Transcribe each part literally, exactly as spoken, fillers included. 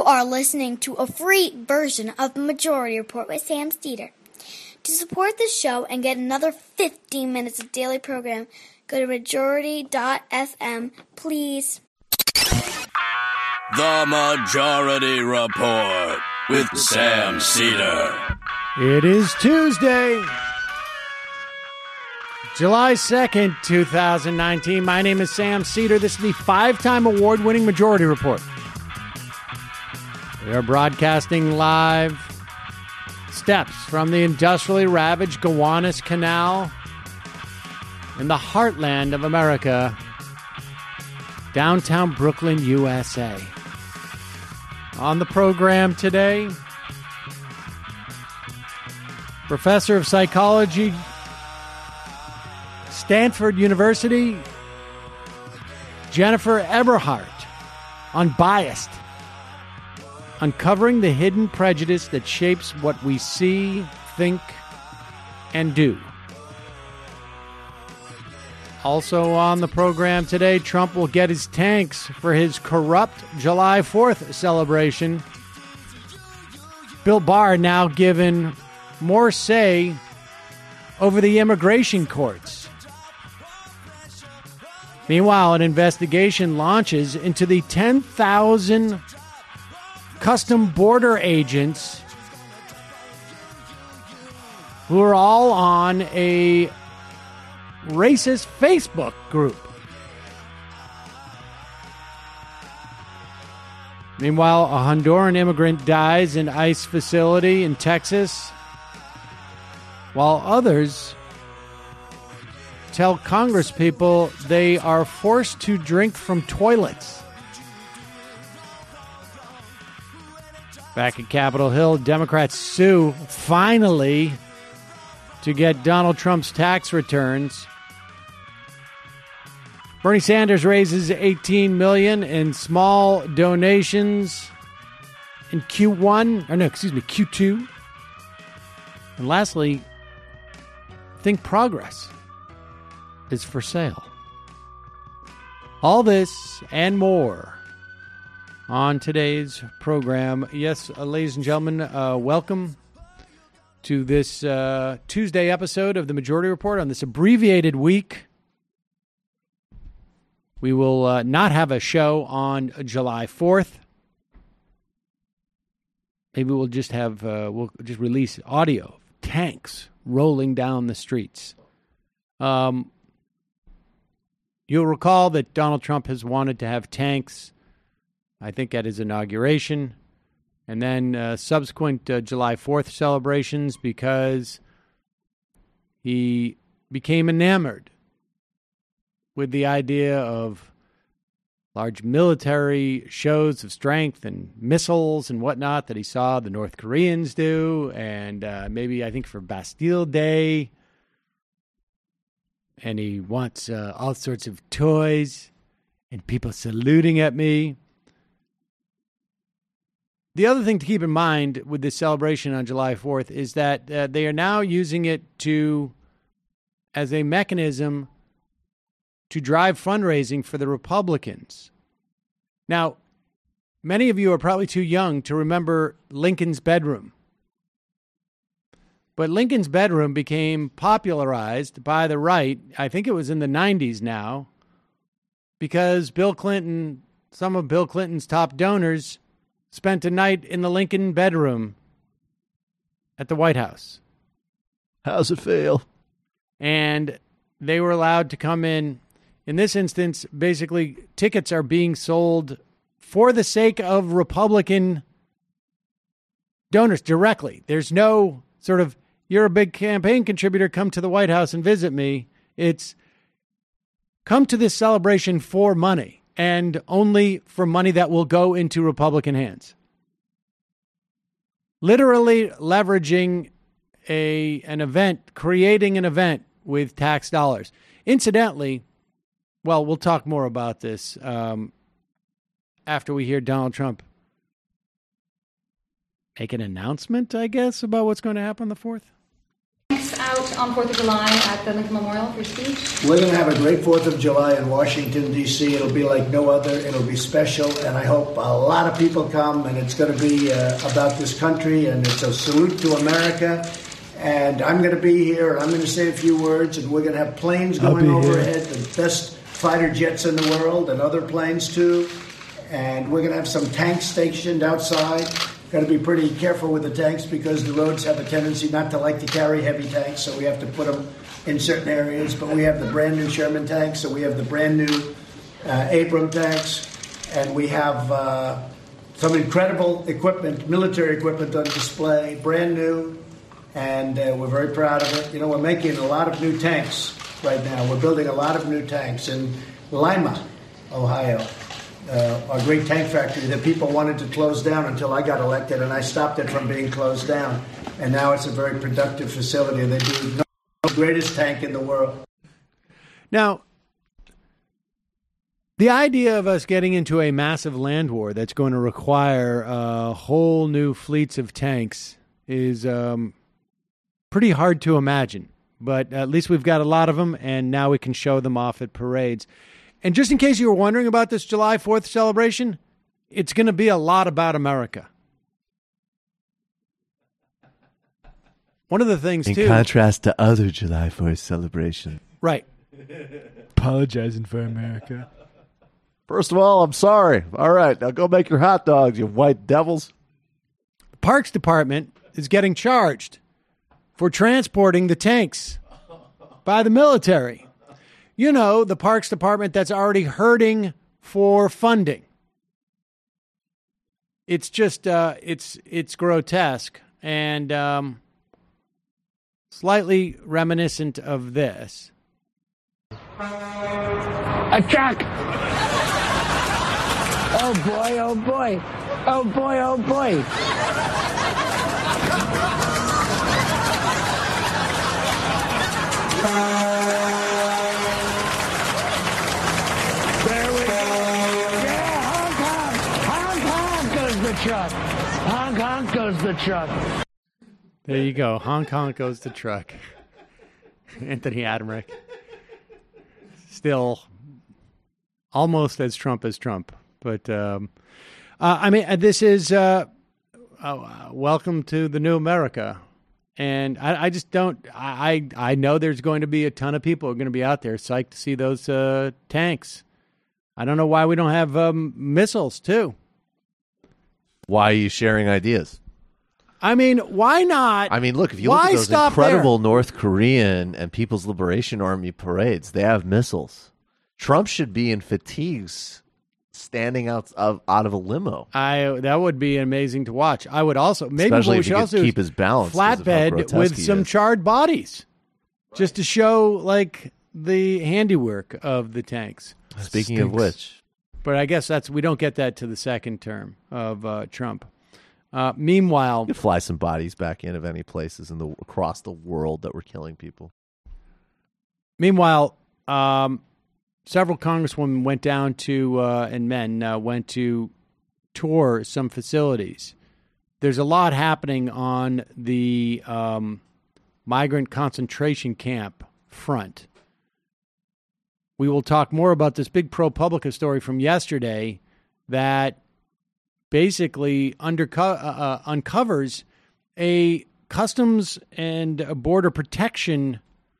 are listening to a free version of the Majority Report with Sam Steeder. To support the show and get another fifteen minutes of daily program, go to majority dot f m, please. The Majority Report with Sam Steeder. It is Tuesday, July second, twenty nineteen. My name is Sam Steeder. This is the five-time award-winning Majority Report. We are broadcasting live steps from the industrially ravaged Gowanus Canal in the heartland of America, downtown Brooklyn, U S A. On the program today, Professor of Psychology, Stanford University, Jennifer Eberhardt, Unbiased, uncovering the hidden prejudice that shapes what we see, think, and do. Also on the program today, Trump will get his tanks for his corrupt July fourth celebration. Bill Barr now given more say over the immigration courts. Meanwhile, an investigation launches into the ten thousand custom border agents who are all on a racist Facebook group. Meanwhile, a Honduran immigrant dies in ICE facility in Texas, while others tell congresspeople they are forced to drink from toilets. Back at Capitol Hill, Democrats sue, finally, to get Donald Trump's tax returns. Bernie Sanders raises eighteen million dollars in small donations in Q one, or no, excuse me, Q two. And lastly, Think Progress is for sale. All this and more on today's program. Yes, uh, ladies and gentlemen, uh, welcome to this uh, Tuesday episode of the Majority Report on this abbreviated week. We will uh, not have a show on July fourth. Maybe we'll just have, uh, we'll just release audio of tanks rolling down the streets. Um, you'll recall that Donald Trump has wanted to have tanks, I think, at his inauguration, and then uh, subsequent uh, July fourth celebrations, because he became enamored with the idea of large military shows of strength and missiles and whatnot that he saw the North Koreans do, and uh, maybe, I think, for Bastille Day. And he wants uh, all sorts of toys and people saluting at me. The other thing to keep in mind with this celebration on July fourth is that uh, they are now using it to as a mechanism to drive fundraising for the Republicans. Now, many of you are probably too young to remember Lincoln's bedroom. But Lincoln's bedroom became popularized by the right, I think it was in the nineties now, because Bill Clinton, some of Bill Clinton's top donors, spent a night in the Lincoln bedroom at the White House. How's it feel? And they were allowed to come in. In this instance, basically, tickets are being sold for the sake of Republican donors directly. There's no sort of, you're a big campaign contributor, come to the White House and visit me. It's come to this celebration for money, and only for money that will go into Republican hands. Literally leveraging a an event, creating an event with tax dollars. Incidentally, well, we'll talk more about this um, after we hear Donald Trump make an announcement, I guess, about what's going to happen on the fourth. tanks out on fourth of July at the Lincoln Memorial for speech? We're going to have a great fourth of July in Washington, D C It'll be like no other. It'll be special, and I hope a lot of people come, and it's going to be uh, about this country, and it's a salute to America. And I'm going to be here, and I'm going to say a few words, and we're going to have planes going overhead, here. The best fighter jets in the world, and other planes too. And we're going to have some tanks stationed outside. Got to be pretty careful with the tanks because the roads have a tendency not to like to carry heavy tanks, so we have to put them in certain areas. But we have the brand new Sherman tanks, so we have the brand new uh, Abram tanks, and we have uh, some incredible equipment, military equipment on display, brand new, and uh, we're very proud of it. You know, we're making a lot of new tanks right now. We're building a lot of new tanks in Lima, Ohio. Uh, our great tank factory that people wanted to close down until I got elected, and I stopped it from being closed down. And now it's a very productive facility. They do the greatest tank in the world. Now, the idea of us getting into a massive land war that's going to require uh, whole new fleets of tanks is um, pretty hard to imagine. But at least we've got a lot of them, and now we can show them off at parades. And just in case you were wondering about this July fourth celebration, it's going to be a lot about America. One of the things, in too... In contrast to other July fourth celebrations. Right. Apologizing for America. First of all, I'm sorry. All right, now go make your hot dogs, you white devils. The Parks Department is getting charged for transporting the tanks by the military. You know, the Parks Department that's already hurting for funding. It's just, uh, it's it's grotesque and um, slightly reminiscent of this. A truck! Oh boy, oh boy. Oh boy, oh boy. Truck. Honk, honk goes the truck. There you go. Honk, honk goes the truck. Anthony Adamrick. Still almost as Trump as Trump. But, um, uh, I mean, this is uh, uh, welcome to the new America. And I, I just don't, I, I know there's going to be a ton of people who are going to be out there psyched to see those uh, tanks. I don't know why we don't have um, missiles, too. Why are you sharing ideas? I mean, why not? I mean, look, if you why look at those stop incredible there? North Korean and People's Liberation Army parades, they have missiles. Trump should be in fatigues standing out of out of a limo. I that would be amazing to watch. I would also maybe Especially what we if should he could also keep his balance flatbed with some is. charred bodies, right. Just to show like the handiwork of the tanks. Speaking of which. But I guess that's we don't get that to the second term of uh, Trump. Uh, meanwhile, you fly some bodies back in of any places in the across the world that were killing people. Meanwhile, um, several congresswomen went down to uh, and men uh, went to tour some facilities. There's a lot happening on the um, migrant concentration camp front. We will talk more about this big ProPublica story from yesterday that basically underco- uh, uh, uncovers a customs and a border protection,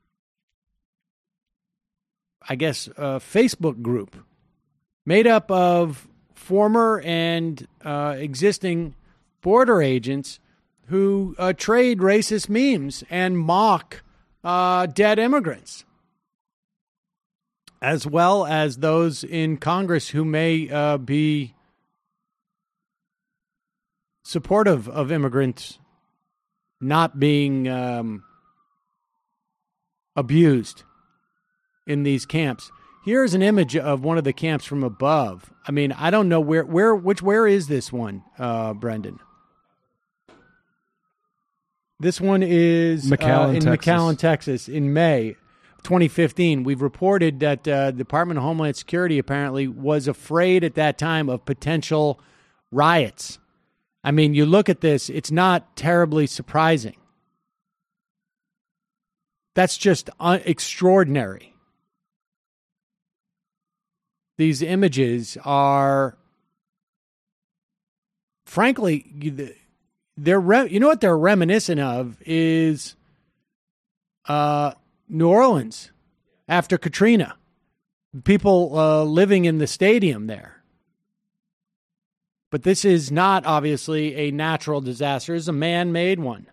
I guess, uh, Facebook group made up of former and uh, existing border agents who uh, trade racist memes and mock uh, dead immigrants, as well as those in Congress who may uh, be supportive of immigrants not being um, abused in these camps. Here's an image of one of the camps from above. I mean, I don't know where, where, which, where is this one, uh, Brendan? This one is McAllen, uh, in Texas. McAllen, Texas, in May twenty fifteen. We've reported that uh, the Department of Homeland Security apparently was afraid at that time of potential riots. I mean, you look at this, it's not terribly surprising. That's just un- extraordinary. These images are, frankly, they're re- you know what they're reminiscent of is uh, New Orleans after Katrina. People uh, living in the stadium there. But this is not obviously a natural disaster. It's a man-made one.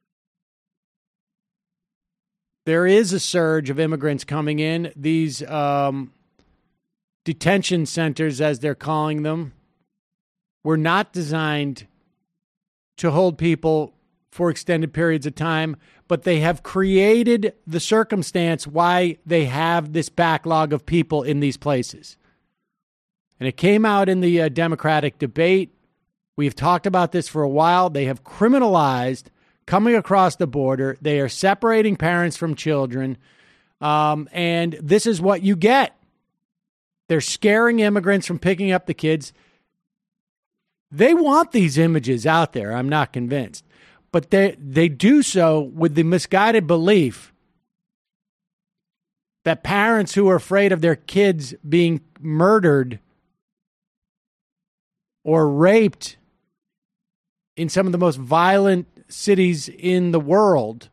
There is a surge of immigrants coming in. These um, detention centers, as they're calling them, were not designed to hold people for extended periods of time, but they have created the circumstance why they have this backlog of people in these places. And it came out in the uh, Democratic debate. We've talked about this for a while. They have criminalized coming across the border. They are separating parents from children. Um, and this is what you get. They're scaring immigrants from picking up the kids. They want these images out there. I'm not convinced. But they, they do so with the misguided belief that parents who are afraid of their kids being murdered or raped in some of the most violent cities in the world,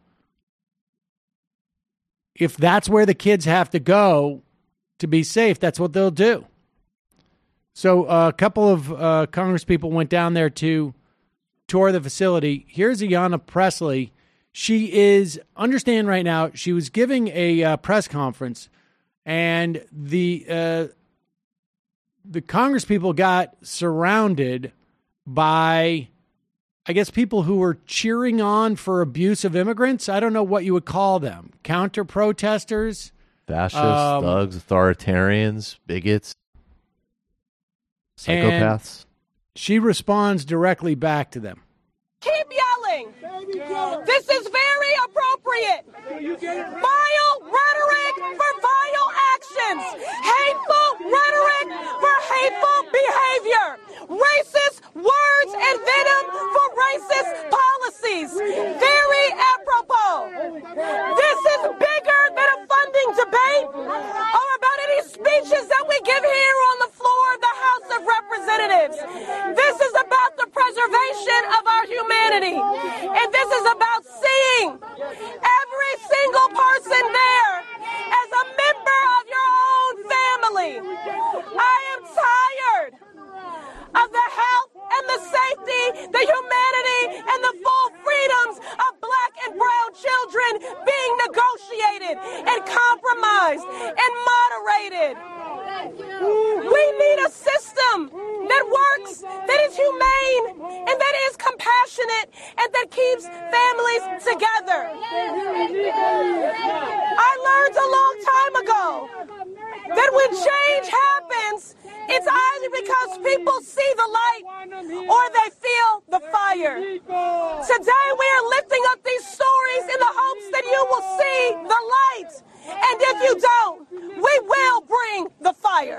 if that's where the kids have to go to be safe, that's what they'll do. So uh, a couple of uh, Congress people went down there to tour the facility. Here's Ayanna Pressley. She is, understand right now, she was giving a uh, press conference, and the uh, the Congress people got surrounded by, I guess, people who were cheering on for abusive immigrants. I don't know what you would call them. Counter-protesters? Fascists, Um, thugs, authoritarians, bigots, psychopaths. And she responds directly back to them. Keep yelling. This is very appropriate. Vile rhetoric for vile actions. Hateful rhetoric for hateful behavior. Racist words and venom for racist policies. Very apropos. This is bigger than a funding debate or about any speeches that we give here on the floor of the House of Representatives. This is about the preservation of our humanity. And this is about seeing every single person there as a member of your own family. I am tired of the health and the safety, the humanity, and the full freedoms of black and brown children being negotiated and compromised and moderated. We need a system that works, that is humane, and that is compassionate, and that keeps families together. I learned a long time ago that when change happens, it's either because people see the light or they feel the fire. Today we are lifting up these stories in the hopes that you will see the light. And if you don't, we will bring the fire.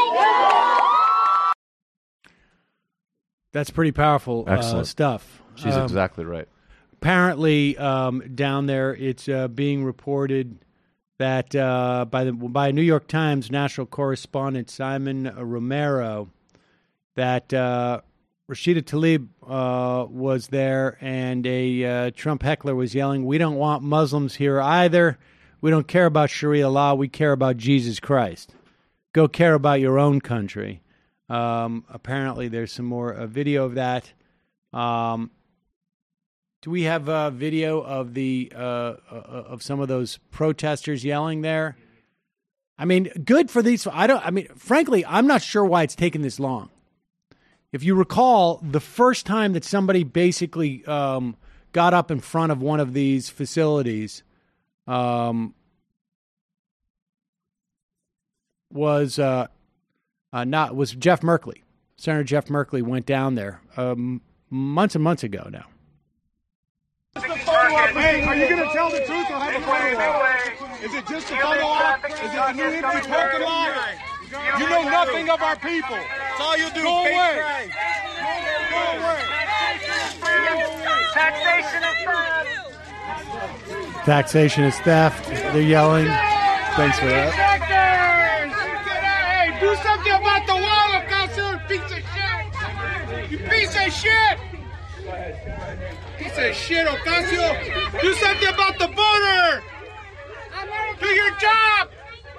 That's pretty powerful uh, stuff. She's um, exactly right. Apparently, um, down there, it's uh, being reported that uh, by the by New York Times national correspondent Simon Romero, that uh, Rashida Tlaib uh, was there, and a uh, Trump heckler was yelling, "We don't want Muslims here either. We don't care about Sharia law. We care about Jesus Christ. Go care about your own country." Um, apparently, there's some more uh, video of that. Um, do we have a video of the uh, uh, of some of those protesters yelling there? I mean, good for these. I don't. I mean, frankly, I'm not sure why it's taken this long. If you recall, the first time that somebody basically um, got up in front of one of these facilities um, was. Uh, Uh, not was Jeff Merkley. Senator Jeff Merkley went down there um, months and months ago now. Hey, are you going to tell the truth or have a photo op? Is it just a photo op? Is it the new empty parking lot? You know nothing of our people. That's all you do. Go away. Go away. Taxation is bad. Taxation is theft. They're yelling. Thanks for that. Hey, do something about the wall, Ocasio, you piece of shit. You piece of shit. Piece of shit, Ocasio. Do something about the border. Do your job.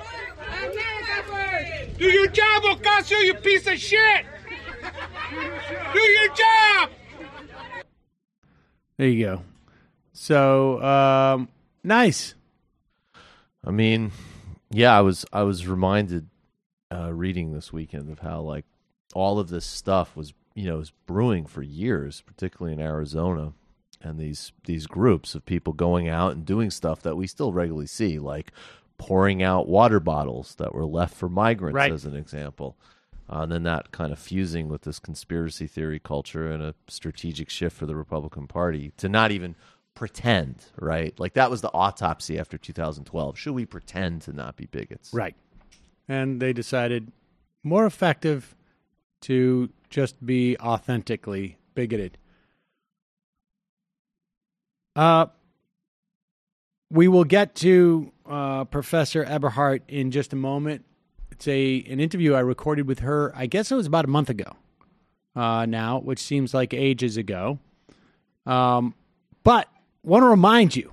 Do your job, Ocasio, you piece of shit. Do your job. There you go. So, um, nice. I mean, yeah, I was I was reminded uh, reading this weekend of how like all of this stuff was you know was brewing for years, particularly in Arizona, and these these groups of people going out and doing stuff that we still regularly see, like pouring out water bottles that were left for migrants, right. as an example. Uh, and then that kind of fusing with this conspiracy theory culture and a strategic shift for the Republican Party to not even pretend, right? Like that was the autopsy after two thousand twelve. Should we pretend to not be bigots? Right. And they decided more effective to just be authentically bigoted. Uh, we will get to uh, Professor Eberhardt in just a moment. It's a an interview I recorded with her, I guess it was about a month ago uh, now, which seems like ages ago. Um, but want to remind you,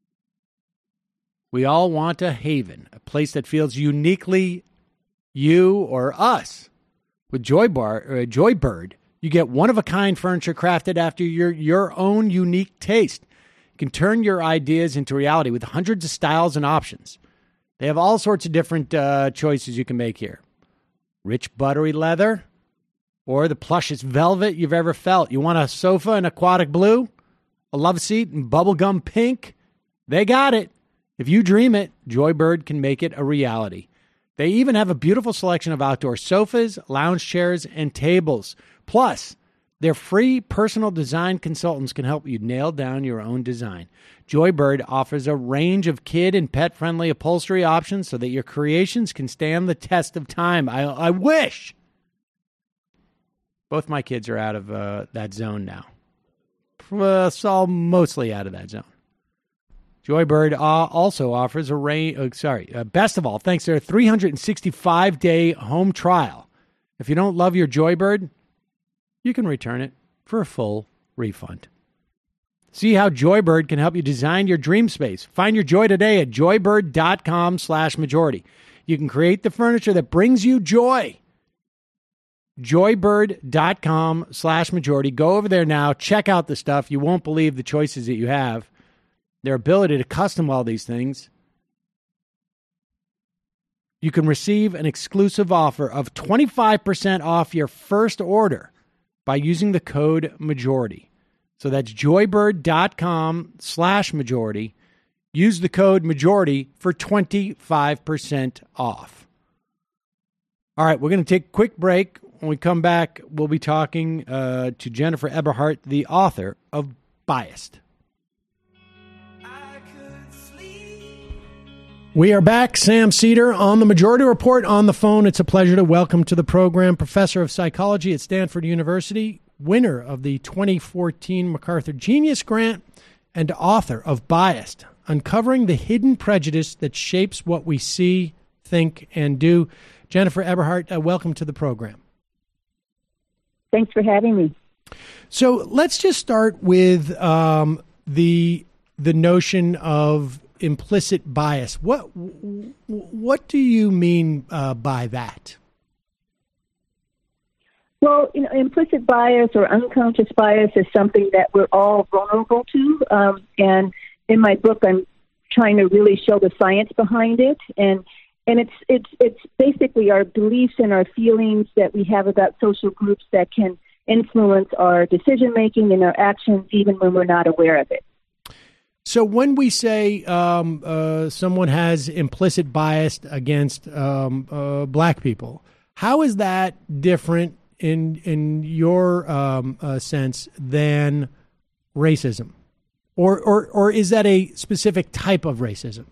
we all want a haven, a place that feels uniquely you or us. With Joy Bar, or Joybird, you get one-of-a-kind furniture crafted after your, your own unique taste. You can turn your ideas into reality with hundreds of styles and options. They have all sorts of different uh, choices you can make here. Rich buttery leather or the plushest velvet you've ever felt. You want a sofa in aquatic blue? A love seat in bubblegum pink? They got it. If you dream it, Joybird can make it a reality. They even have a beautiful selection of outdoor sofas, lounge chairs, and tables. Plus, their free personal design consultants can help you nail down your own design. Joybird offers a range of kid and pet-friendly upholstery options so that your creations can stand the test of time. I, I wish. Both my kids are out of uh, that zone now. Uh, so mostly out of that zone. Joybird uh, also offers a range. Uh, sorry, uh, best of all, thanks to their three hundred sixty-five day home trial. If you don't love your Joybird, you can return it for a full refund. See how Joybird can help you design your dream space. Find your joy today at joybird.com slash majority. You can create the furniture that brings you joy. Joybird.com slash majority. Go over there now. Check out the stuff. You won't believe the choices that you have. Their ability to custom all these things. You can receive an exclusive offer of twenty-five percent off your first order by using the code majority. So that's joybird.com slash majority. Use the code majority for twenty-five percent off. All right, we're going to take a quick break. When we come back, we'll be talking uh, to Jennifer Eberhardt, the author of Biased. We are back. Sam Seder on the Majority Report on the phone. It's a pleasure to welcome to the program Professor of Psychology at Stanford University, winner of the twenty fourteen MacArthur Genius Grant, and author of Biased, Uncovering the Hidden Prejudice That Shapes What We See, Think, and Do. Jennifer Eberhardt, uh, welcome to the program. Thanks for having me. So let's just start with um, the the notion of implicit bias. What what do you mean uh, by that? Well, you know, implicit bias or unconscious bias is something that we're all vulnerable to. Um, and in my book, I'm trying to really show the science behind it. And and it's it's it's basically our beliefs and our feelings that we have about social groups that can influence our decision making and our actions, even when we're not aware of it. So when we say um, uh, someone has implicit bias against um, uh, black people, how is that different in in your um, uh, sense than racism, or, or or is that a specific type of racism?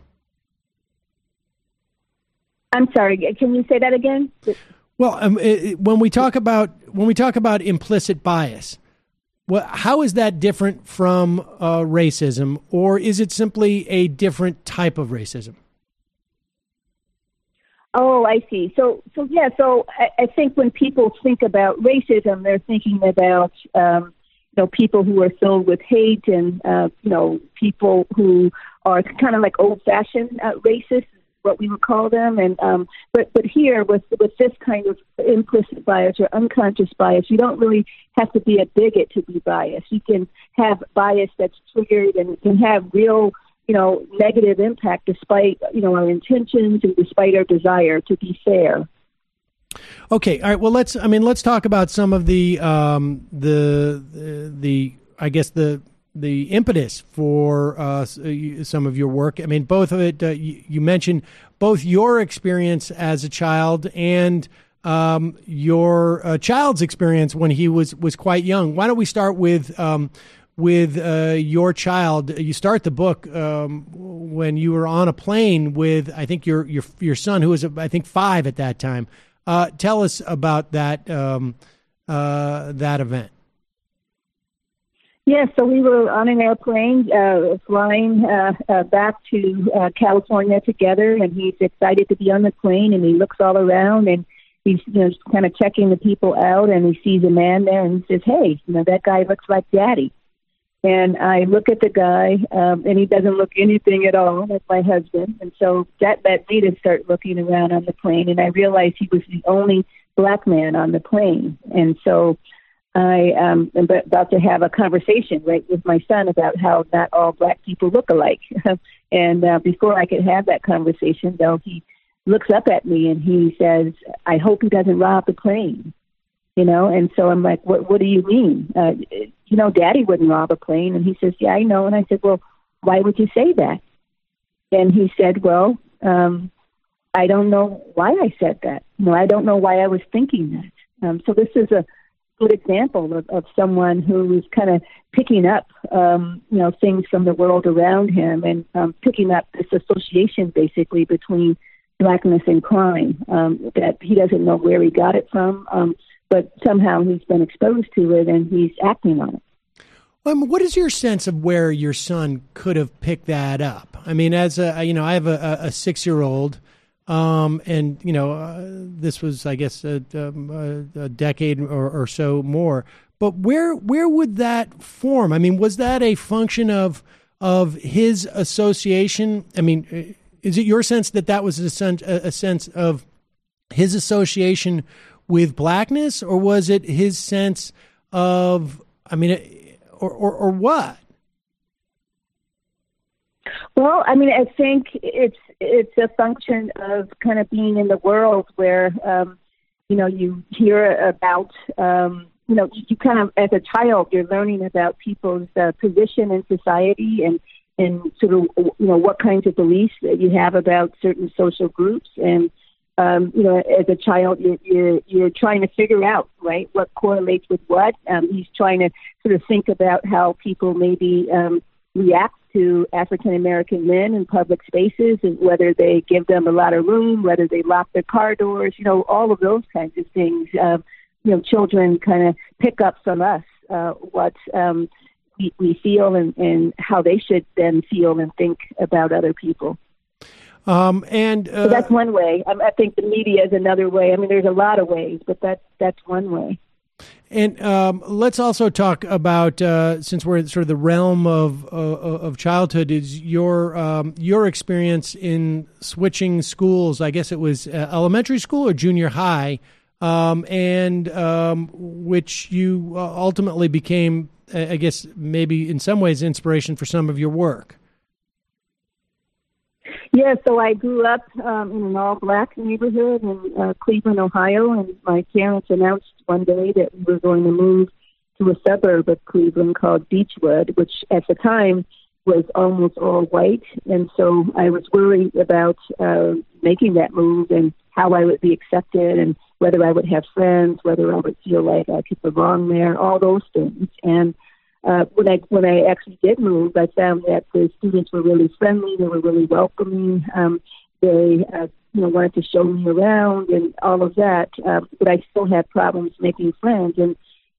I'm sorry. Can you say that again? Well, um, it, when we talk about when we talk about implicit bias, Well, how is that different from uh, racism, or is it simply a different type of racism? Oh, I see. So, so yeah. So, I, I think when people think about racism, they're thinking about um, you know people who are filled with hate, and uh, you know people who are kind of like old-fashioned uh, racists, what we would call them. And um, but but here with with this kind of implicit bias or unconscious bias, you don't really have to be a bigot to be biased. You can have bias that's triggered and can have real, you know, negative impact despite, you know, our intentions and despite our desire to be fair. Okay, all right. Well, let's. I mean, let's talk about some of the um, the, the the I guess the the impetus for uh, some of your work. I mean, both of it. Uh, you, you mentioned both your experience as a child and um, your uh, child's experience when he was was quite young. Why don't we start with um, with uh, your child? You start the book um, when you were on a plane with, I think, your your your son, who was I think five at that time. Uh, tell us about that um, uh, that event. Yeah, so we were on an airplane uh, flying uh, uh, back to uh, California together, and he's excited to be on the plane, and he looks all around, and he's, you know, kind of checking the people out, and he sees a man there, and he says, "Hey, you know, that guy looks like Daddy." And I look at the guy, um, and he doesn't look anything at all like my husband. And so that led me to start looking around on the plane, and I realized he was the only black man on the plane. And so I um, am about to have a conversation, right, with my son about how not all black people look alike. and uh, before I could have that conversation, though, he looks up at me and he says, "I hope he doesn't rob the plane." You know, and so I'm like, what What do you mean? Uh, you know, Daddy wouldn't rob a plane. And he says, "Yeah, I know." And I said, "Well, why would you say that?" And he said, "Well, um, I don't know why I said that. No, I don't know why I was thinking that." Um, so this is a good example of, of someone who is kind of picking up, um, you know, things from the world around him and um, picking up this association basically between blackness and crime um, that he doesn't know where he got it from. Um, But somehow he's been exposed to it and he's acting on it. Um, what is your sense of where your son could have picked that up? I mean, as a, you know, I have a, a six-year-old, um, and, you know, uh, this was, I guess, a, um, a, a decade or, or so more. But where where would that form? I mean, was that a function of of his association? I mean, is it your sense that that was a sense, a sense of his association with blackness, or was it his sense of, I mean, or, or, or what? Well, I mean, I think it's it's a function of kind of being in the world where, um, you know, you hear about, um, you know, you kind of, as a child, you're learning about people's uh, position in society and, and sort of, you know, what kinds of beliefs that you have about certain social groups. And Um, you know, as a child, you're, you're, you're trying to figure out, right, what correlates with what. Um, he's trying to sort of think about how people maybe um, react to African-American men in public spaces and whether they give them a lot of room, whether they lock their car doors, you know, all of those kinds of things. Um, you know, children kind of pick up from us uh, what um, we, we feel and, and how they should then feel and think about other people. Um, and uh, so that's one way. I, I think the media is another way. I mean, there's a lot of ways, but that's that's one way. And um, let's also talk about, uh, since we're in sort of the realm of uh, of childhood, is your um, your experience in switching schools. I guess it was uh, elementary school or junior high, um, and um, which you uh, ultimately became, I guess, maybe in some ways, inspiration for some of your work. Yeah, so I grew up um, in an all-black neighborhood in uh, Cleveland, Ohio, and my parents announced one day that we were going to move to a suburb of Cleveland called Beechwood, which at the time was almost all white. And so I was worried about uh, making that move and how I would be accepted and whether I would have friends, whether I would feel like I could belong there, all those things. And Uh, when I when I actually did move, I found that the students were really friendly. They were really welcoming. Um, they uh, you know wanted to show me around and all of that. Uh, but I still had problems making friends. And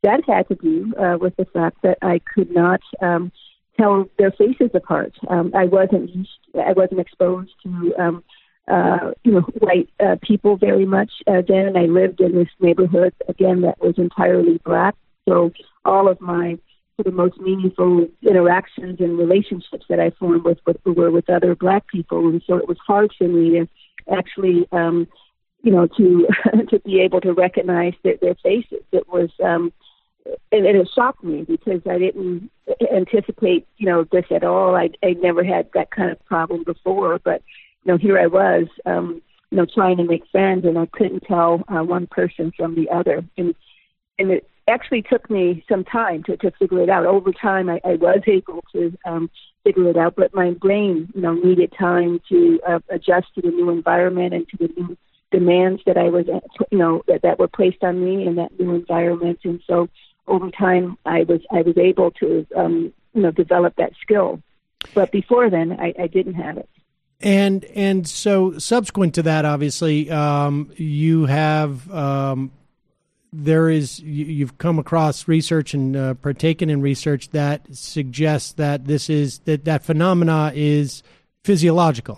that had to do uh, with the fact that I could not um, tell their faces apart. Um, I wasn't used, I wasn't exposed to um, uh, you know white uh, people very much uh, then, and I lived in this neighborhood again that was entirely black. So all of my sort of most meaningful interactions and relationships that I formed with, with were with other black people, and so it was hard for me to actually, um, you know, to to be able to recognize their, their faces. It was, um, and, and it shocked me because I didn't anticipate, you know, this at all. I I never had that kind of problem before, but you know, here I was, um, you know, trying to make friends, and I couldn't tell uh, one person from the other, and and it actually took me some time to, to figure it out. Over time, I, I was able to um, figure it out, but my brain, you know, needed time to uh, adjust to the new environment and to the new demands that I was, you know, that, that were placed on me in that new environment. And so, over time, I was I was able to, um, you know, develop that skill. But before then, I, I didn't have it. And and so, subsequent to that, obviously, um, you have. Um, There is, you've come across research and uh, partaken in research that suggests that this is, that that phenomena is physiological.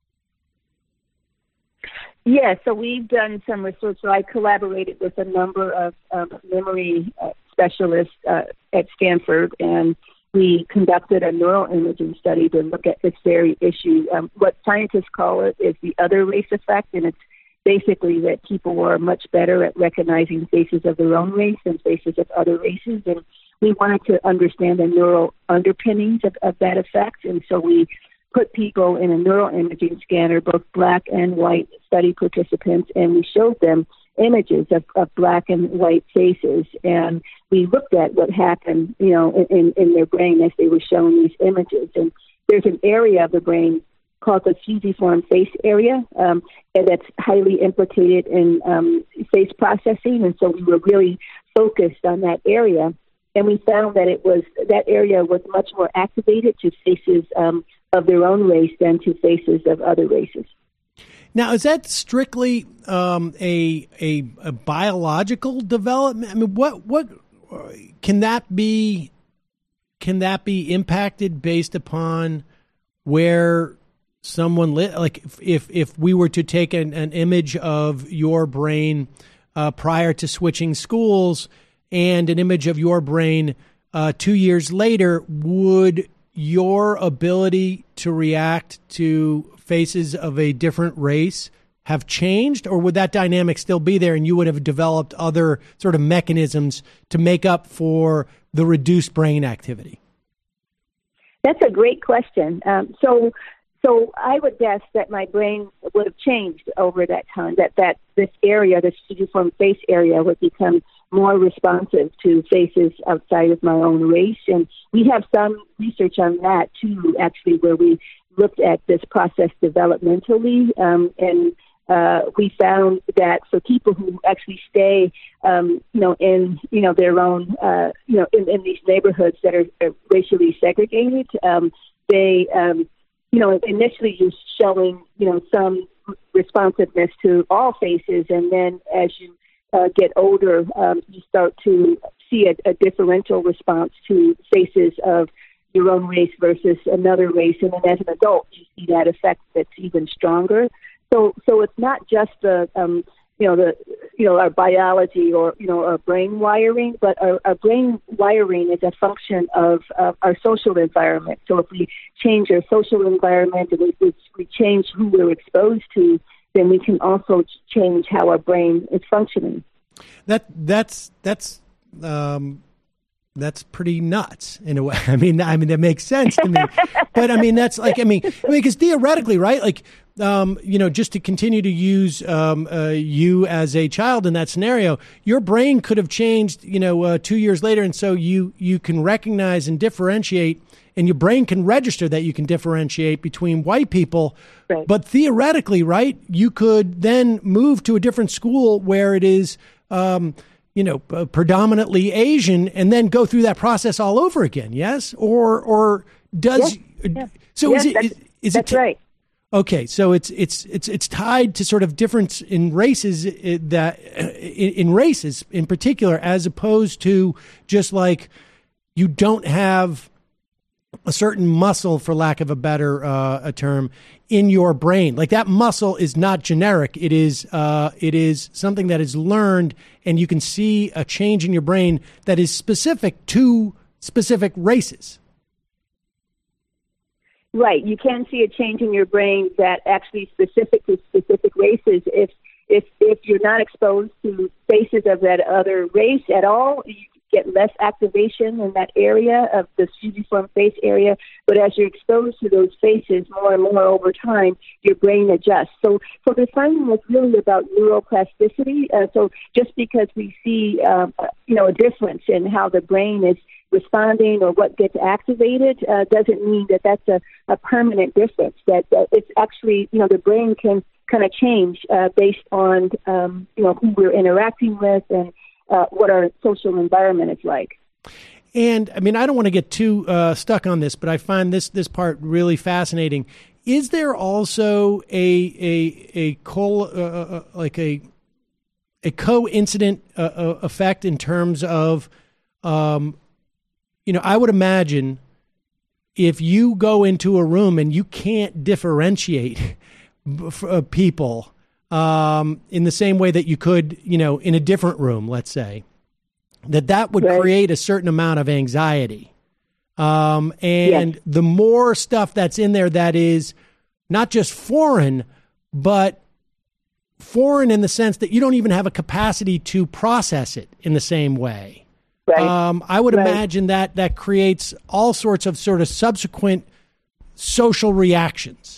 Yeah, so we've done some research. So I collaborated with a number of um, memory uh, specialists uh, at Stanford, and we conducted a neuroimaging study to look at this very issue. Um, what scientists call it is the other race effect, and it's basically that people are much better at recognizing faces of their own race and faces of other races. And we wanted to understand the neural underpinnings of, of that effect. And so we put people in a neuroimaging scanner, both black and white study participants, and we showed them images of, of black and white faces. And we looked at what happened, you know, in, in their brain as they were shown these images. And there's an area of the brain called the fusiform face area, um, and that's highly implicated in um, face processing. And so we were really focused on that area, and we found that it was that area was much more activated to faces um, of their own race than to faces of other races. Now, is that strictly um, a, a a biological development? I mean, what what can that be? Can that be impacted based upon where someone lit, like if, if if we were to take an, an image of your brain uh, prior to switching schools and an image of your brain uh, two years later, would your ability to react to faces of a different race have changed, or would that dynamic still be there and you would have developed other sort of mechanisms to make up for the reduced brain activity? That's a great question. Um, so So I would guess that my brain would have changed over that time, that, that this area, this fusiform face area, would become more responsive to faces outside of my own race. And we have some research on that, too, actually, where we looked at this process developmentally. Um, and uh, we found that for people who actually stay, um, you know, in, you know, their own, uh, you know, in, in these neighborhoods that are, are racially segregated, um, they... Um, you know, initially you're showing, you know, some responsiveness to all faces, and then as you uh, get older, um, you start to see a, a differential response to faces of your own race versus another race, and then as an adult, you see that effect that's even stronger. So, so it's not just the, um, you know, the, you know, our biology or, you know, our brain wiring, but our, our brain wiring is a function of uh, our social environment. So if we change our social environment and we, we, we change who we're exposed to, then we can also change how our brain is functioning. That that's that's um, that's pretty nuts in a way. I mean, I mean that makes sense to me. But I mean, that's like I mean, I mean, because theoretically, right? Like, um, you know, just to continue to use um, uh, you as a child in that scenario, your brain could have changed, you know, uh, two years later, and so you you can recognize and differentiate. And your brain can register that you can differentiate between white people. Right. But theoretically, right, you could then move to a different school where it is, um, you know, uh, predominantly Asian, and then go through that process all over again. Yes, or or does yes. Yes. so? Yes, is it that's, is, is that's it right? Okay, so it's it's it's it's tied to sort of difference in races uh, that in, in races in particular, as opposed to just like you don't have a certain muscle, for lack of a better uh, a term, in your brain. Like that muscle is not generic. It is uh, it is something that is learned, and you can see a change in your brain that is specific to specific races. Right. You can see a change in your brain that actually is specific to specific races. If if if you're not exposed to faces of that other race at all, you get less activation in that area of the fusiform face area. But as you're exposed to those faces more and more over time, your brain adjusts. So, so the finding was really about neuroplasticity. Uh, so just because we see, um, you know, a difference in how the brain is responding or what gets activated uh, doesn't mean that that's a, a permanent difference. That, that it's actually, you know, the brain can kind of change uh, based on, um, you know, who we're interacting with and uh, what our social environment is like. And I mean, I don't want to get too uh, stuck on this, but I find this this part really fascinating. Is there also a a a col uh, like a a coincident uh, effect in terms of um, you know, I would imagine if you go into a room and you can't differentiate uh, people um, in the same way that you could, you know, in a different room, let's say, that that would right. create a certain amount of anxiety. Um, and yes. the more stuff that's in there that is not just foreign, but foreign in the sense that you don't even have a capacity to process it in the same way. Right. Um, I would right. imagine that that creates all sorts of sort of subsequent social reactions.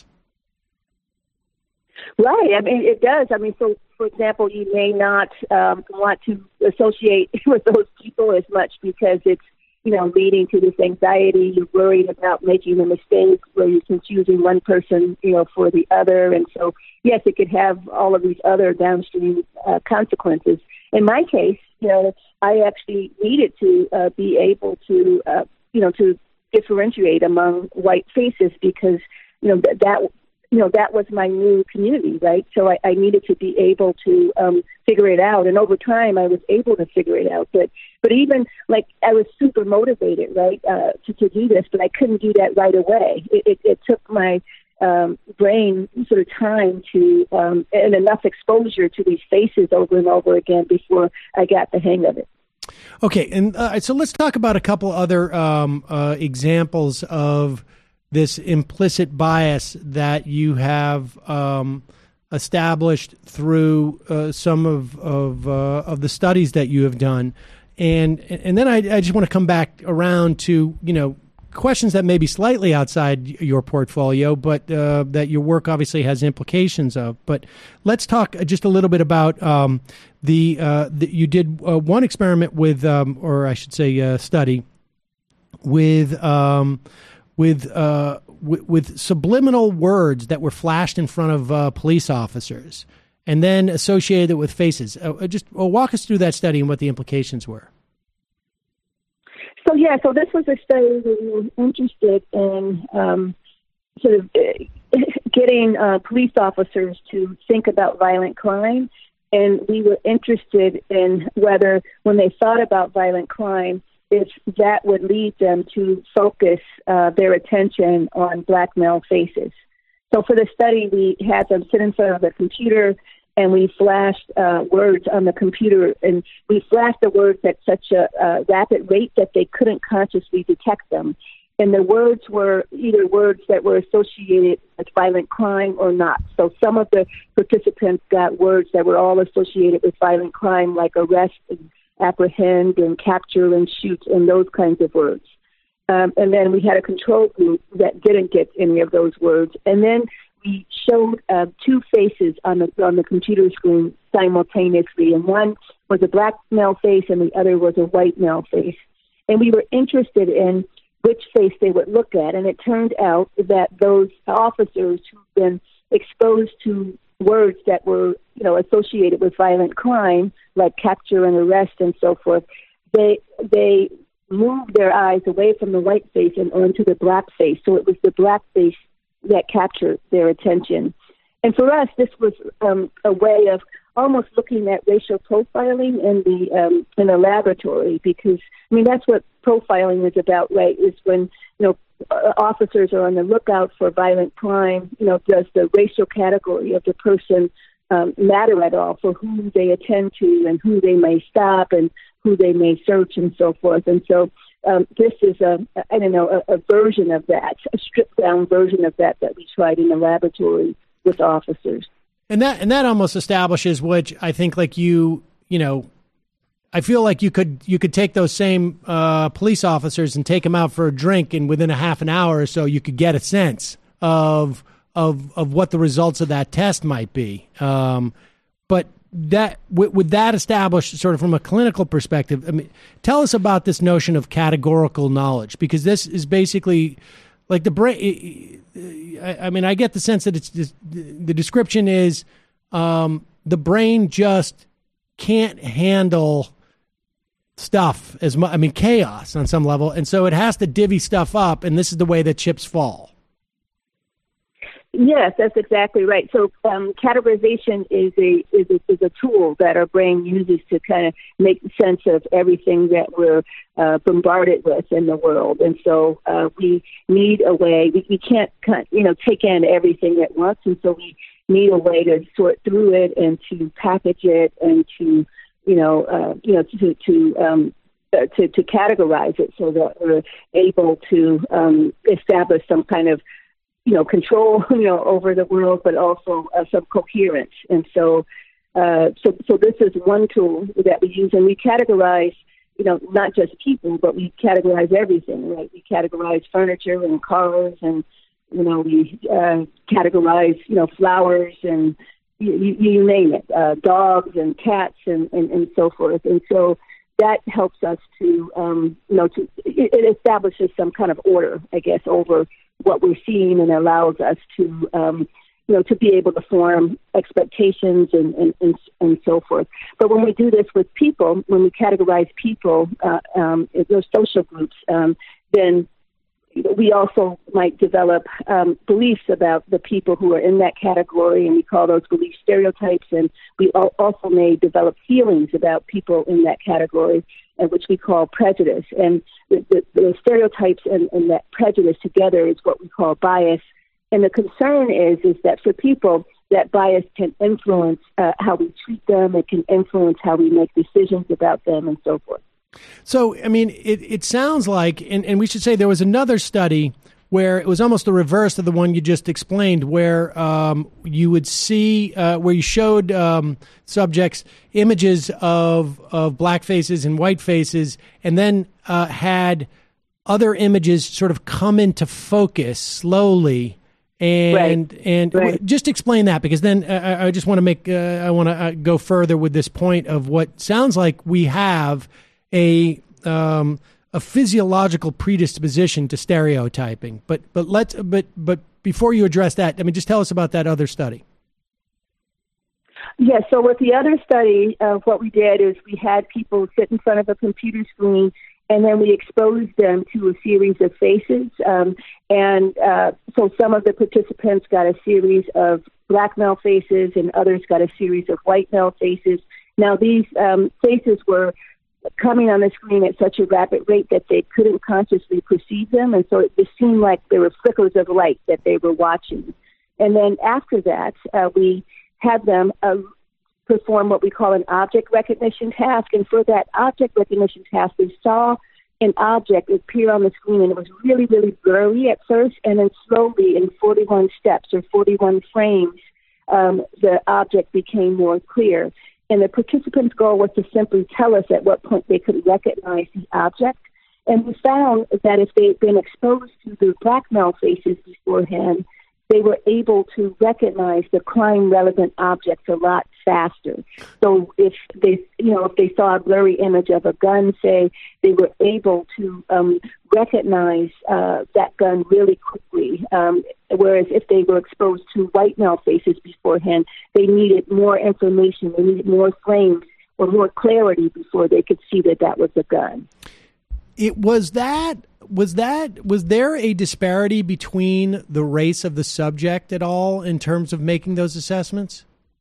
Right. I mean, it does. I mean, so, for example, you may not um, want to associate with those people as much because it's, you know, leading to this anxiety. You're worried about making a mistake where you're confusing one person, you know, for the other. And so, yes, it could have all of these other downstream uh, consequences. In my case, you know, I actually needed to uh, be able to, uh, you know, to differentiate among white faces because, you know, that, that you know, that was my new community, right? So I, I needed to be able to um, figure it out. And over time, I was able to figure it out. But but even, like, I was super motivated, right, uh, to, to do this, but I couldn't do that right away. It, it, it took my um, brain sort of time to, um, and enough exposure to these faces over and over again before I got the hang of it. Okay, and uh, so let's talk about a couple other um, uh, examples of this implicit bias that you have um, established through uh, some of of, uh, of the studies that you have done, and and then I, I just want to come back around to you know questions that may be slightly outside your portfolio, but uh, that your work obviously has implications of. But let's talk just a little bit about um, the, uh, the you did uh, one experiment with, um, or I should say, uh, study with. Um, with uh, w- with subliminal words that were flashed in front of uh, police officers and then associated it with faces. Uh, just uh, walk us through that study and what the implications were. So, yeah, so this was a study that we were interested in um, sort of uh, getting uh, police officers to think about violent crime. And we were interested in whether when they thought about violent crime, if that would lead them to focus uh, their attention on black male faces. So for the study, we had them sit in front of the computer and we flashed uh, words on the computer, and we flashed the words at such a uh, rapid rate that they couldn't consciously detect them. And the words were either words that were associated with violent crime or not. So some of the participants got words that were all associated with violent crime, like arrest and apprehend and capture and shoot and those kinds of words. Um, and then we had a control group that didn't get any of those words. And then we showed uh, two faces on the on the computer screen simultaneously. And one was a black male face and the other was a white male face. And we were interested in which face they would look at. And it turned out that those officers who've been exposed to words that were, you know, associated with violent crime, like capture and arrest and so forth, they they moved their eyes away from the white face and onto the black face. So it was the black face that capture their attention. And for us, this was um, a way of almost looking at racial profiling in the um, in a laboratory, because I mean that's what profiling is about, right? Is when you know uh, officers are on the lookout for violent crime. You know, does the racial category of the person um, matter at all for who they attend to and who they may stop and who they may search and so forth? And so um, this is a I don't know a, a version of that, a stripped down version of that that we tried in the laboratory with officers. And that and that almost establishes, which I think, like you, you know, I feel like you could you could take those same uh, police officers and take them out for a drink, and within a half an hour or so, you could get a sense of of of what the results of that test might be. Um, but that w- would that establish, sort of from a clinical perspective? I mean, tell us about this notion of categorical knowledge, because this is basically like the brain. I mean, I get the sense that it's the description is um, the brain just can't handle stuff as much. I mean, chaos on some level, and so it has to divvy stuff up. And this is the way that chips fall. Yes, that's exactly right. So um, categorization is a, is a is a tool that our brain uses to kind of make sense of everything that we're uh, bombarded with in the world. And so uh, we need a way. We, we can't you know take in everything at once, and so we need a way to sort through it and to package it and to you know uh, you know to to um, uh, to, to categorize it so that we're able to um, establish some kind of you know, control, you know, over the world, but also uh, some coherence. And so, uh, so, so this is one tool that we use, and we categorize, you know, not just people, but we categorize everything, right? We categorize furniture and cars, and, you know, we uh, categorize, you know, flowers and you, you, you name it, uh, dogs and cats and, and, and so forth. And so that helps us to, um, you know, to it, it establishes some kind of order, I guess, over what we're seeing, and allows us to, um, you know, to be able to form expectations and, and, and, and so forth. But when we do this with people, when we categorize people, uh, um, those social groups, um, then we also might develop um, beliefs about the people who are in that category, and we call those belief stereotypes. And we also may develop feelings about people in that category, and which we call prejudice. And the, the, the stereotypes and, and that prejudice together is what we call bias. And the concern is is that for people, that bias can influence uh, how we treat them. It can influence how we make decisions about them and so forth. So, I mean, it, it sounds like, and, and we should say there was another study where it was almost the reverse of the one you just explained, where um, you would see, uh, where you showed um, subjects images of of black faces and white faces, and then uh, had other images sort of come into focus slowly. And right. and right. just explain that, because then uh, I just want to make, uh, I want to uh, go further with this point of what sounds like we have a um, a physiological predisposition to stereotyping. But but let's but but before you address that, I mean, just tell us about that other study. Yes. Yeah, so with the other study, uh, what we did is we had people sit in front of a computer screen, and then we exposed them to a series of faces. Um, and uh, so some of the participants got a series of black male faces, and others got a series of white male faces. Now, these um, faces were coming on the screen at such a rapid rate that they couldn't consciously perceive them, and so it just seemed like there were flickers of light that they were watching. And then after that, uh, we had them uh, perform what we call an object recognition task, and for that object recognition task, we saw an object appear on the screen, and it was really, really blurry at first, and then slowly in forty-one steps or forty-one frames, um, the object became more clear. And the participants' goal was to simply tell us at what point they could recognize the object. And we found that if they had been exposed to the black male faces beforehand, they were able to recognize the crime-relevant objects a lot faster. So if they, you know, if they saw a blurry image of a gun, say, they were able to um, recognize uh, that gun really quickly. Um, whereas if they were exposed to white male faces beforehand, they needed more information, they needed more frames or more clarity before they could see that that was a gun. It was that was that was there a disparity between the race of the subject at all in terms of making those assessments?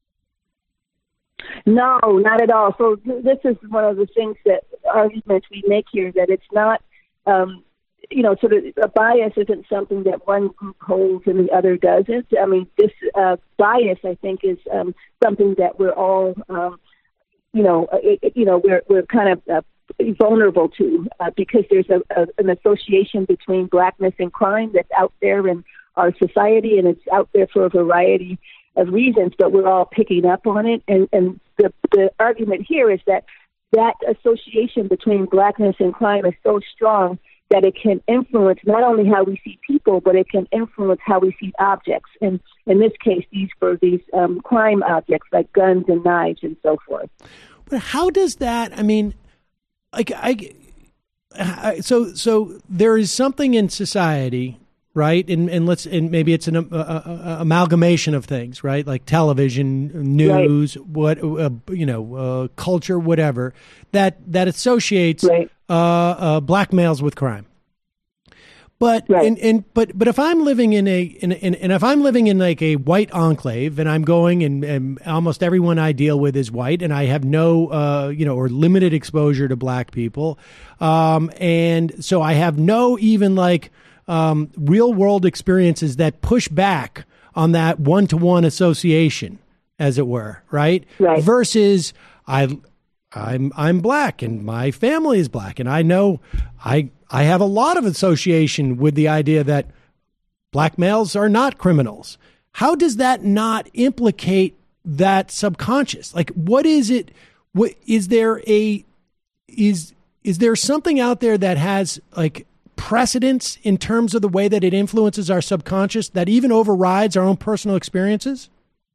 No, not at all. So th- this is one of the things that arguments we make here, that it's not, um, you know, sort of a bias isn't something that one group holds and the other doesn't. I mean, this uh, bias, I think, is um, something that we're all, um, you know, it, it, you know, we're we're kind of uh, vulnerable to uh, because there's a, a, an association between blackness and crime that's out there in our society, and it's out there for a variety of reasons, but we're all picking up on it. And, and the, the argument here is that that association between blackness and crime is so strong that it can influence not only how we see people, but it can influence how we see objects. And in this case, these were these um, crime objects like guns and knives and so forth. But how does that, I mean, like, I, I so, so there is something in society, right? And and let's and maybe it's an uh, uh, amalgamation of things, right? Like television, news, right. what uh, you know, uh, culture, whatever that that associates right. uh, uh, black males with crime. But right. and, and but but if I'm living in a in, in and if I'm living in like a white enclave and I'm going and, and almost everyone I deal with is white and I have no uh, you know or limited exposure to black people, um, and so I have no even like. Um, real world experiences that push back on that one to one association, as it were, right? Right. Versus I, I'm I'm black and my family is black, and I know I I have a lot of association with the idea that black males are not criminals. How does that not implicate that subconscious? Like, what is it? What is there a is is there something out there that has like precedence in terms of the way that it influences our subconscious that even overrides our own personal experiences?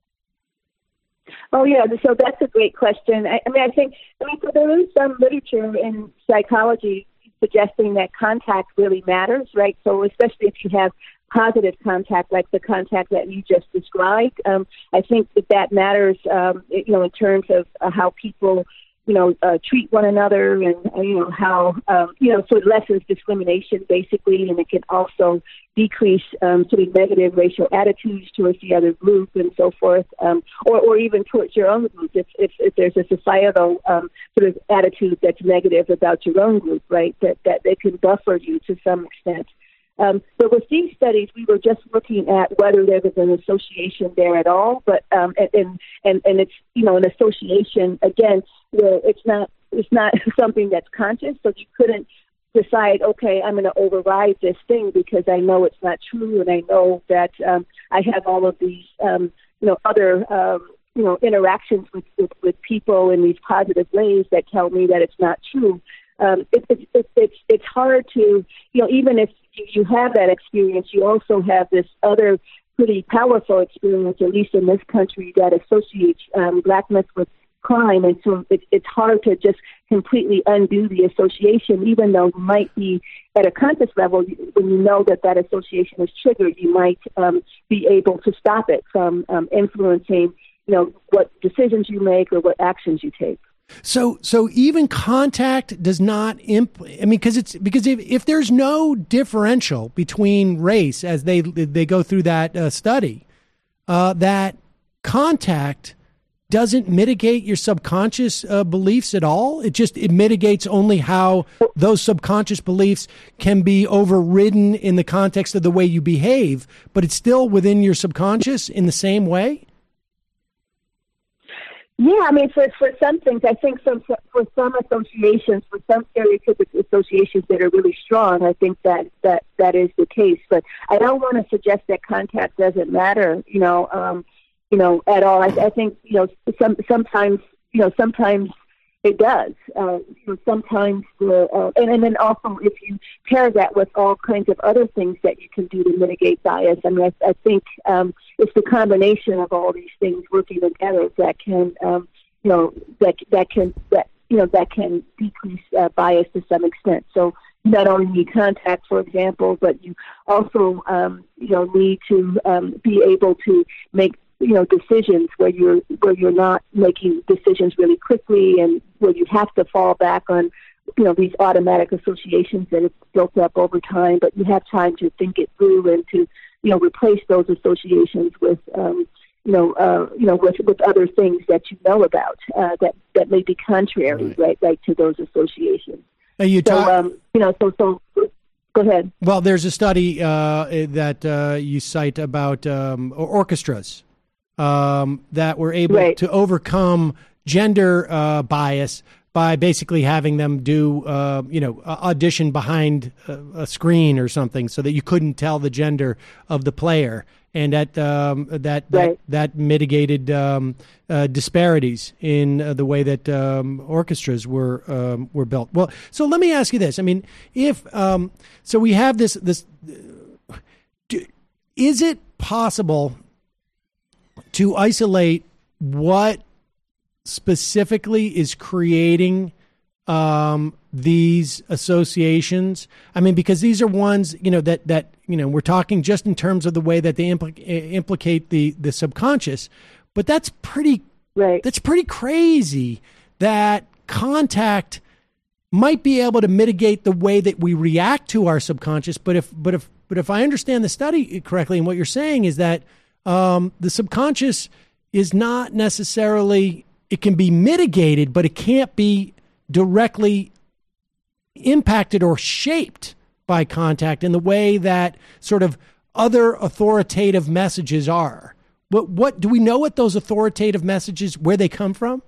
Oh, yeah. So that's a great question. I, I mean, I think, I mean, so there is some literature in psychology suggesting that contact really matters, right? So especially if you have positive contact, like the contact that you just described, um, I think that that matters, um, you know, in terms of uh, how people you know, uh, treat one another and, uh, you know, how, um, you know, so it lessens discrimination, basically, and it can also decrease um, sort of negative racial attitudes towards the other group and so forth, um, or, or even towards your own group, if, if, if there's a societal um, sort of attitude that's negative about your own group, right, that, that they can buffer you to some extent. Um, but with these studies, we were just looking at whether there was an association there at all. But um, and, and and it's you know an association again where it's not it's not something that's conscious. So you couldn't decide, okay, I'm going to override this thing because I know it's not true, and I know that um, I have all of these um, you know other um, you know interactions with, with with people in these positive ways that tell me that it's not true. Um, it, it, it, it's it's hard to you know even if you have that experience, you also have this other pretty powerful experience, at least in this country, that associates um, blackness with crime. And so it, it's hard to just completely undo the association, even though you might be at a conscious level, when you know that that association is triggered, you might um, be able to stop it from um, influencing, you know, what decisions you make or what actions you take. So, so even contact does not imp. I mean, because it's because if, if there's no differential between race as they they go through that uh, study, uh, that contact doesn't mitigate your subconscious uh, beliefs at all. It just it mitigates only how those subconscious beliefs can be overridden in the context of the way you behave, but it's still within your subconscious in the same way. Yeah, I mean, for for some things, I think some for some associations, for some stereotypic associations that are really strong, I think that that that is the case. But I don't want to suggest that contact doesn't matter, you know, um, you know, at all. I, I think you know, some sometimes you know, sometimes it does. Uh, you know, sometimes the uh, and and then also if you pair that with all kinds of other things that you can do to mitigate bias, I mean, I, I think um, it's the combination of all these things working together that can, um, you know, that that can that you know that can decrease uh, bias to some extent. So you not only need contact, for example, but you also um, you know need to um, be able to make you know decisions where you're where you're not making decisions really quickly and where you have to fall back on you know, these automatic associations that have built up over time, but you have time to think it through and to, you know, replace those associations with, um, you know, uh, you know, with, with other things that you know about uh, that that may be contrary, right, right, right to those associations. Now you so, talk- um, you know, so so. Go ahead. Well, there's a study uh, that uh, you cite about um, orchestras um, that were able right. to overcome gender uh, bias by basically having them do, uh, you know, audition behind a, a screen or something, so that you couldn't tell the gender of the player, and that um, that, right. that that mitigated um, uh, disparities in uh, the way that um, orchestras were um, were built. Well, so let me ask you this: I mean, if um, so, we have this this. Do, is it possible to isolate what specifically is creating um, these associations? I mean, because these are ones, you know, that, that, you know, we're talking just in terms of the way that they impl- implicate the, the subconscious, but that's pretty, right. that's pretty crazy that contact might be able to mitigate the way that we react to our subconscious. But if, but if, but if I understand the study correctly, and what you're saying is that um, the subconscious is not necessarily, it can be mitigated, but it can't be directly impacted or shaped by contact in the way that sort of other authoritative messages are. What, what do we know what those authoritative messages, where they come from?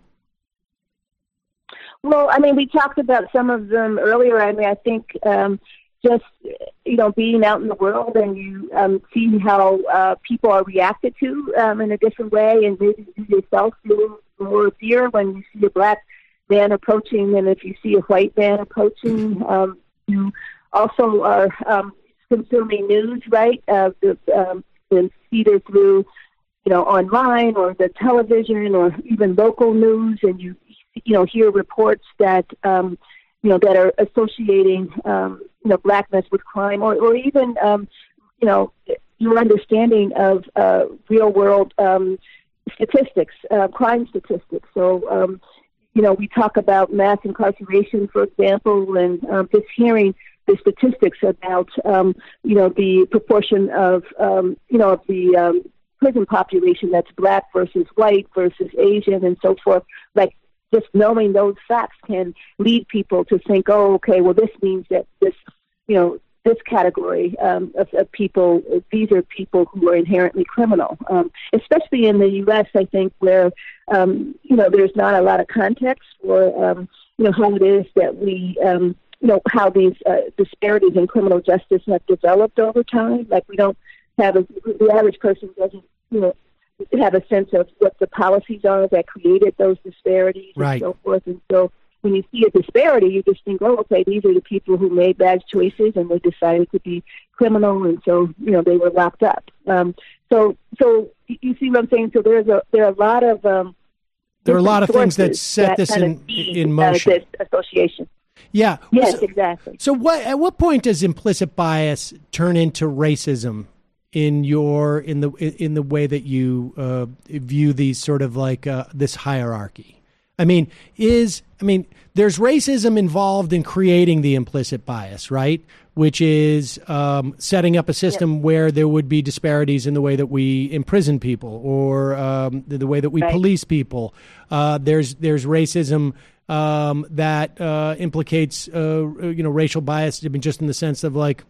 Well, I mean, we talked about some of them earlier. I mean, I think um, just, you know, being out in the world and you um, see how uh, people are reacted to um, in a different way, and maybe you yourself feel more fear when you see a black man approaching than if you see a white man approaching. Um, you also are um, consuming news, right? Uh, the, um, either through, you know, online or the television or even local news, and you, you know, hear reports that, um, you know, that are associating, um, you know, blackness with crime, or, or even, um, you know, your understanding of uh, real world um, statistics, uh, crime statistics. So, um, you know, we talk about mass incarceration, for example, and um, just hearing the statistics about, um, you know, the proportion of, um, you know, of the um, prison population that's black versus white versus Asian and so forth. Like, just knowing those facts can lead people to think, oh, okay, well, this means that this, you know, this category um, of, of people, these are people who are inherently criminal, um, especially in the U S, I think, where, um, you know, there's not a lot of context for, um, you know, how it is that we, um, you know, how these uh, disparities in criminal justice have developed over time. Like, we don't have, a, the average person doesn't, you know, have a sense of what the policies are that created those disparities right. and so forth. And so when you see a disparity, you just think, oh, okay, these are the people who made bad choices and they decided to be criminal, and so, you know, they were locked up. Um, so, so you see what I'm saying? So there's a there are a lot of um, there are a lot of things that set that this kind in of feed, in motion. Uh, this association. Yeah. Yes, so, exactly. So, what at what point does implicit bias turn into racism in your in the in the way that you uh, view these sort of like uh, this hierarchy? I mean, is I mean, there's racism involved in creating the implicit bias, right? Which is um, setting up a system yep. where there would be disparities in the way that we imprison people, or um, the, the way that we right. police people. Uh, there's there's racism um, that uh, implicates uh, you know racial bias. I mean, just in the sense of like,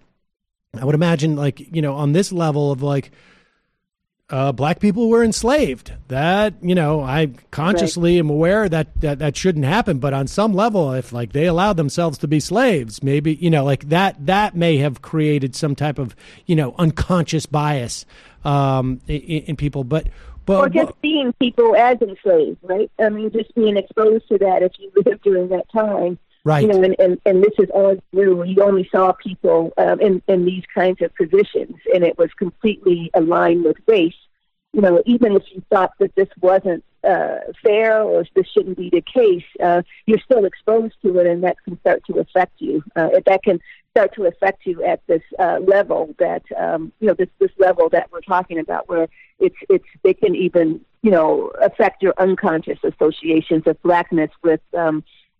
I would imagine like you know on this level of like. Uh, black people were enslaved. That, you know, I consciously right. am aware that, that that shouldn't happen. But on some level, if like they allowed themselves to be slaves, maybe, you know, like that that may have created some type of, you know, unconscious bias um, in, in people. But, but or just seeing people as enslaved, right? I mean, just being exposed to that if you lived during that time. Right. You know, and, and, and this is all new. You only saw people um, in, in these kinds of positions, and it was completely aligned with race. You know, even if you thought that this wasn't uh, fair or this shouldn't be the case, uh, you're still exposed to it, and that can start to affect you. Uh, that can start to affect you at this uh, level that, um, you know, this, this level that we're talking about, where it's, it's, they can even, you know, affect your unconscious associations of blackness with, um,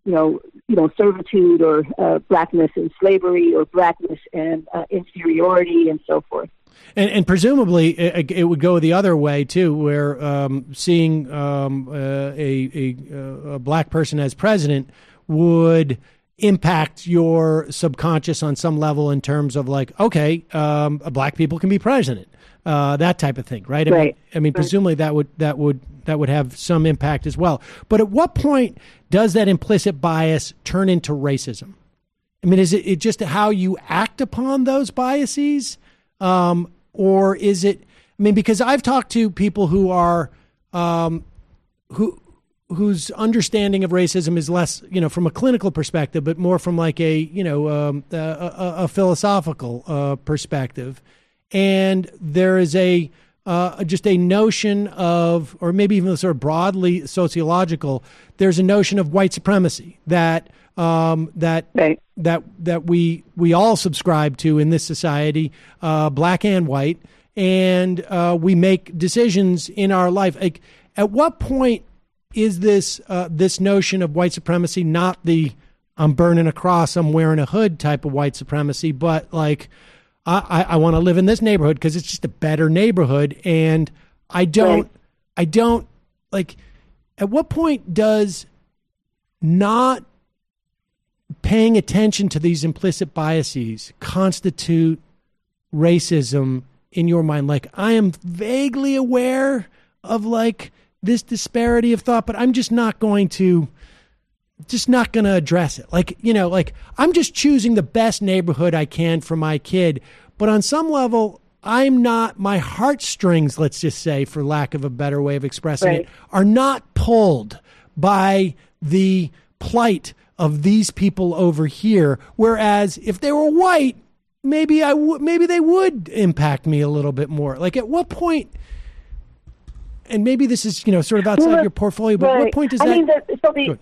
you know, you know, servitude or uh, blackness and slavery or blackness and uh, inferiority and so forth. And, and presumably it, it would go the other way too, where um, seeing um, uh, a, a, a black person as president would impact your subconscious on some level in terms of like, okay, um, black people can be president, uh, that type of thing, right? I right. mean, I mean, presumably that would that would that would have some impact as well. But at what point does that implicit bias turn into racism? I mean, is it, it just how you act upon those biases? Um, or is it, I mean, because I've talked to people who are, um, who, whose understanding of racism is less, you know, from a clinical perspective, but more from like a, you know, um, a, a, a philosophical, uh, perspective. And there is a, uh, just a notion of, or maybe even sort of broadly sociological, there's a notion of white supremacy that, um, that, right. that, that we, we all subscribe to in this society, uh, black and white. And, uh, we make decisions in our life. Like, at what point is this, uh, this notion of white supremacy not the I'm burning a cross, I'm wearing a hood type of white supremacy, but like, I, I want to live in this neighborhood because it's just a better neighborhood. And I don't, right. I don't like, at what point does not paying attention to these implicit biases constitute racism in your mind? Like, I am vaguely aware of like this disparity of thought, but I'm just not going to, just not going to address it. Like, you know, like I'm just choosing the best neighborhood I can for my kid. But on some level, I'm not, my heartstrings, let's just say, for lack of a better way of expressing right. it, are not pulled by the plight of these people over here. Whereas if they were white, maybe I would, maybe they would impact me a little bit more. Like, at what point, and maybe this is, you know, sort of outside well, your portfolio, but right. at what point does I that... mean, the, so the,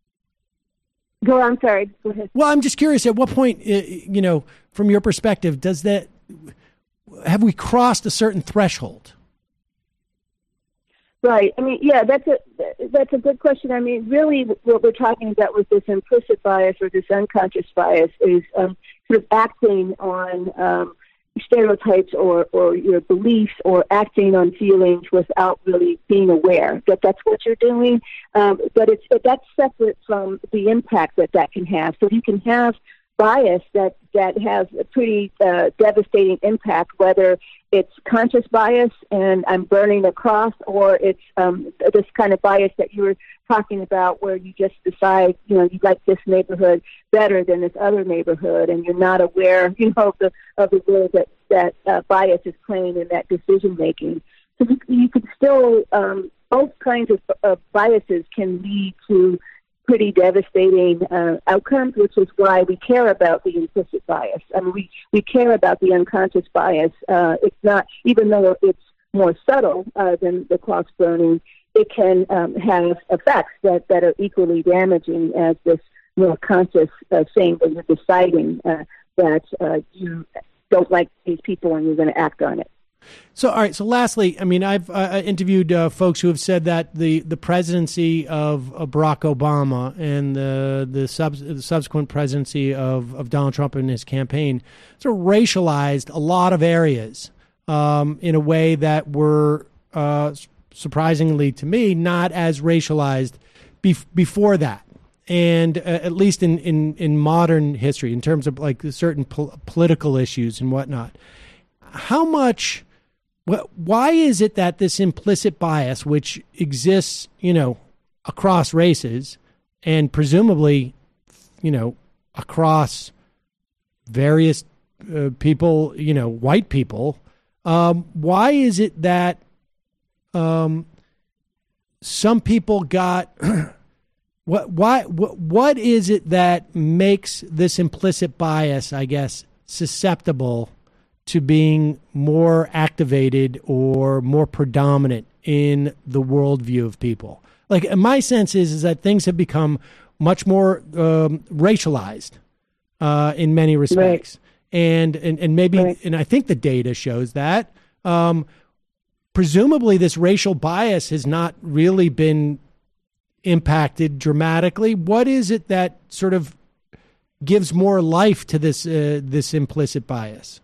Go on, sorry. Go ahead. Well, I'm just curious, at what point, you know, from your perspective, does that, have we crossed a certain threshold? Right. I mean, yeah, that's a that's a good question. I mean, really what we're talking about with this implicit bias or this unconscious bias is um, sort of acting on um, stereotypes or, or your beliefs or acting on feelings without really being aware that that's what you're doing. Um, but it's that's separate from the impact that that can have. So you can have bias that, that has a pretty uh, devastating impact, whether it's conscious bias and I'm burning a cross, or it's um, this kind of bias that you were talking about where you just decide, you know, you like this neighborhood better than this other neighborhood, and you're not aware, you know, of the, of the role that, that uh, bias is playing in that decision making. So you, you could still, um, both kinds of uh, biases can lead to pretty devastating uh, outcomes, which is why we care about the implicit bias. I mean, we, we care about the unconscious bias. Uh, it's not, even though it's more subtle uh, than the cross burning, it can um, have effects that, that are equally damaging as this more conscious uh, thing that you're deciding uh, that uh, you don't like these people and you're going to act on it. So, all right. So, lastly, I mean, I've uh, interviewed uh, folks who have said that the, the presidency of, of Barack Obama and the the, sub, the subsequent presidency of, of Donald Trump and his campaign sort of racialized a lot of areas um, in a way that were, uh, surprisingly to me, not as racialized bef- before that. And uh, at least in, in, in modern history, in terms of like certain pol- political issues and whatnot, how much... Why is it that this implicit bias, which exists, you know, across races and presumably, you know, across various uh, people, you know, white people, um, why is it that um, some people got what? Why? What, what is it that makes this implicit bias, I guess, susceptible to being more activated or more predominant in the worldview of people? Like, my sense is, is that things have become much more um, racialized uh, in many respects. Right. And, and, and maybe, right. and I think the data shows that, um, presumably this racial bias has not really been impacted dramatically. What is it that sort of gives more life to this uh, this implicit bias?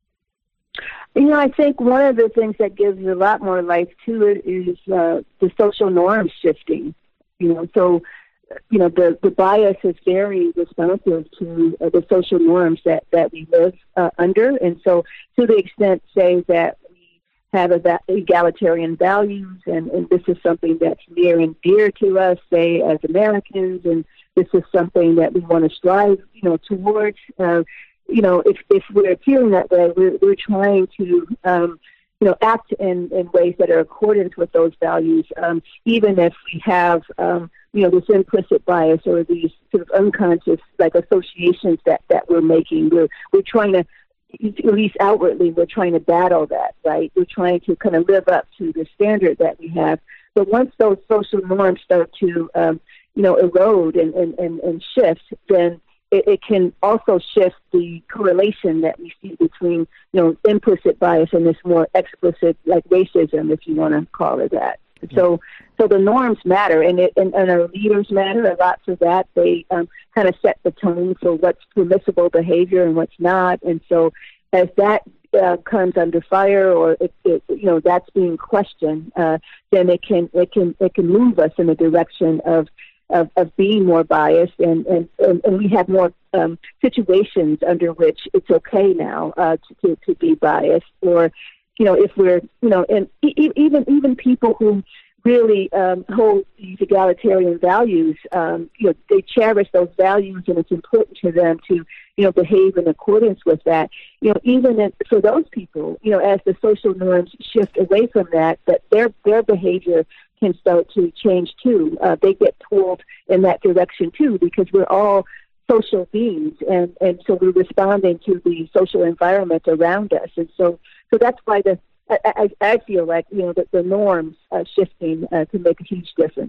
You know, I think one of the things that gives a lot more life to it is uh, the social norms shifting. You know, so, you know, the, the bias is very responsive to uh, the social norms that, that we live uh, under. And so to the extent, say, that we have a, egalitarian values, and, and this is something that's near and dear to us, say, as Americans, and this is something that we want to strive, you know, towards, uh, you know, if, if we're feeling that way, we're, we're trying to, um, you know, act in, in ways that are accordant with those values, um, even if we have, um, you know, this implicit bias or these sort of unconscious, like, associations that, that we're making. We're, we're trying to, at least outwardly, we're trying to battle that, right? We're trying to kind of live up to the standard that we have. But once those social norms start to, um, you know, erode and, and, and, and shift, then it, it can also shift the correlation that we see between, you know, implicit bias and this more explicit, like, racism, if you want to call it that. Yeah. So, so the norms matter, and it, and, and our leaders matter a lot for that. They um, kind of set the tone for what's permissible behavior and what's not. And so, as that uh, comes under fire, or it, it, you know, that's being questioned, uh, then it can it can it can move us in the direction of. Of, of being more biased, and, and, and we have more um, situations under which it's okay now uh, to, to, to be biased. Or, you know, if we're, you know, and e- even even people who really um, hold these egalitarian values, um, you know, they cherish those values, and it's important to them to, you know, behave in accordance with that. You know, even if, for those people, you know, as the social norms shift away from that, that their their behavior can start to change too. Uh, they get pulled in that direction too, because we're all social beings, and, and so we're responding to the social environment around us. And so, so that's why the I, I, I feel like, you know, that the norms uh, shifting uh, can make a huge difference.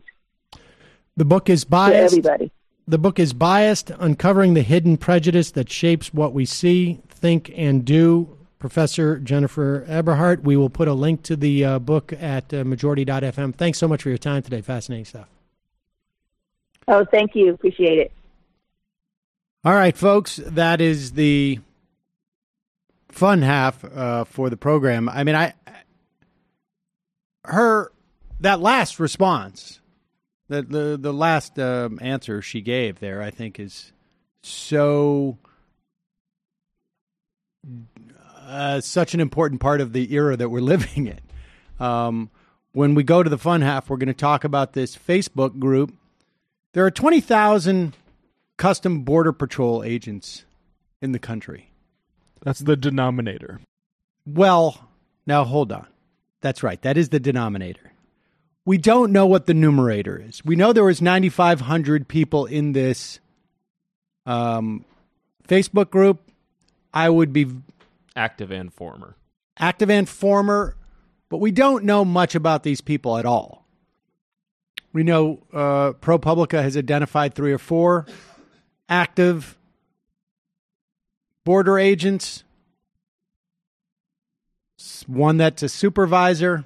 The book is biased. For everybody. The book is Biased: Uncovering the Hidden Prejudice That Shapes What We See, Think, and Do. Professor Jennifer Eberhardt. We will put a link to the uh, book at uh, majority dot f m. Thanks so much for your time today. Fascinating stuff. Oh, thank you. Appreciate it. All right, folks, that is the fun half uh, for the program. I mean, I her that last response, the the, the last um, answer she gave there, I think is so Uh, such an important part of the era that we're living in. Um, when we go to the fun half, we're going to talk about this Facebook group. There are twenty thousand custom Border Patrol agents in the country. That's the denominator. Well, now hold on. That's right. That is the denominator. We don't know what the numerator is. We know there was nine thousand five hundred people in this um, Facebook group. I would be... Active and former. Active and former, but we don't know much about these people at all. We know uh, ProPublica has identified three or four active border agents, one that's a supervisor.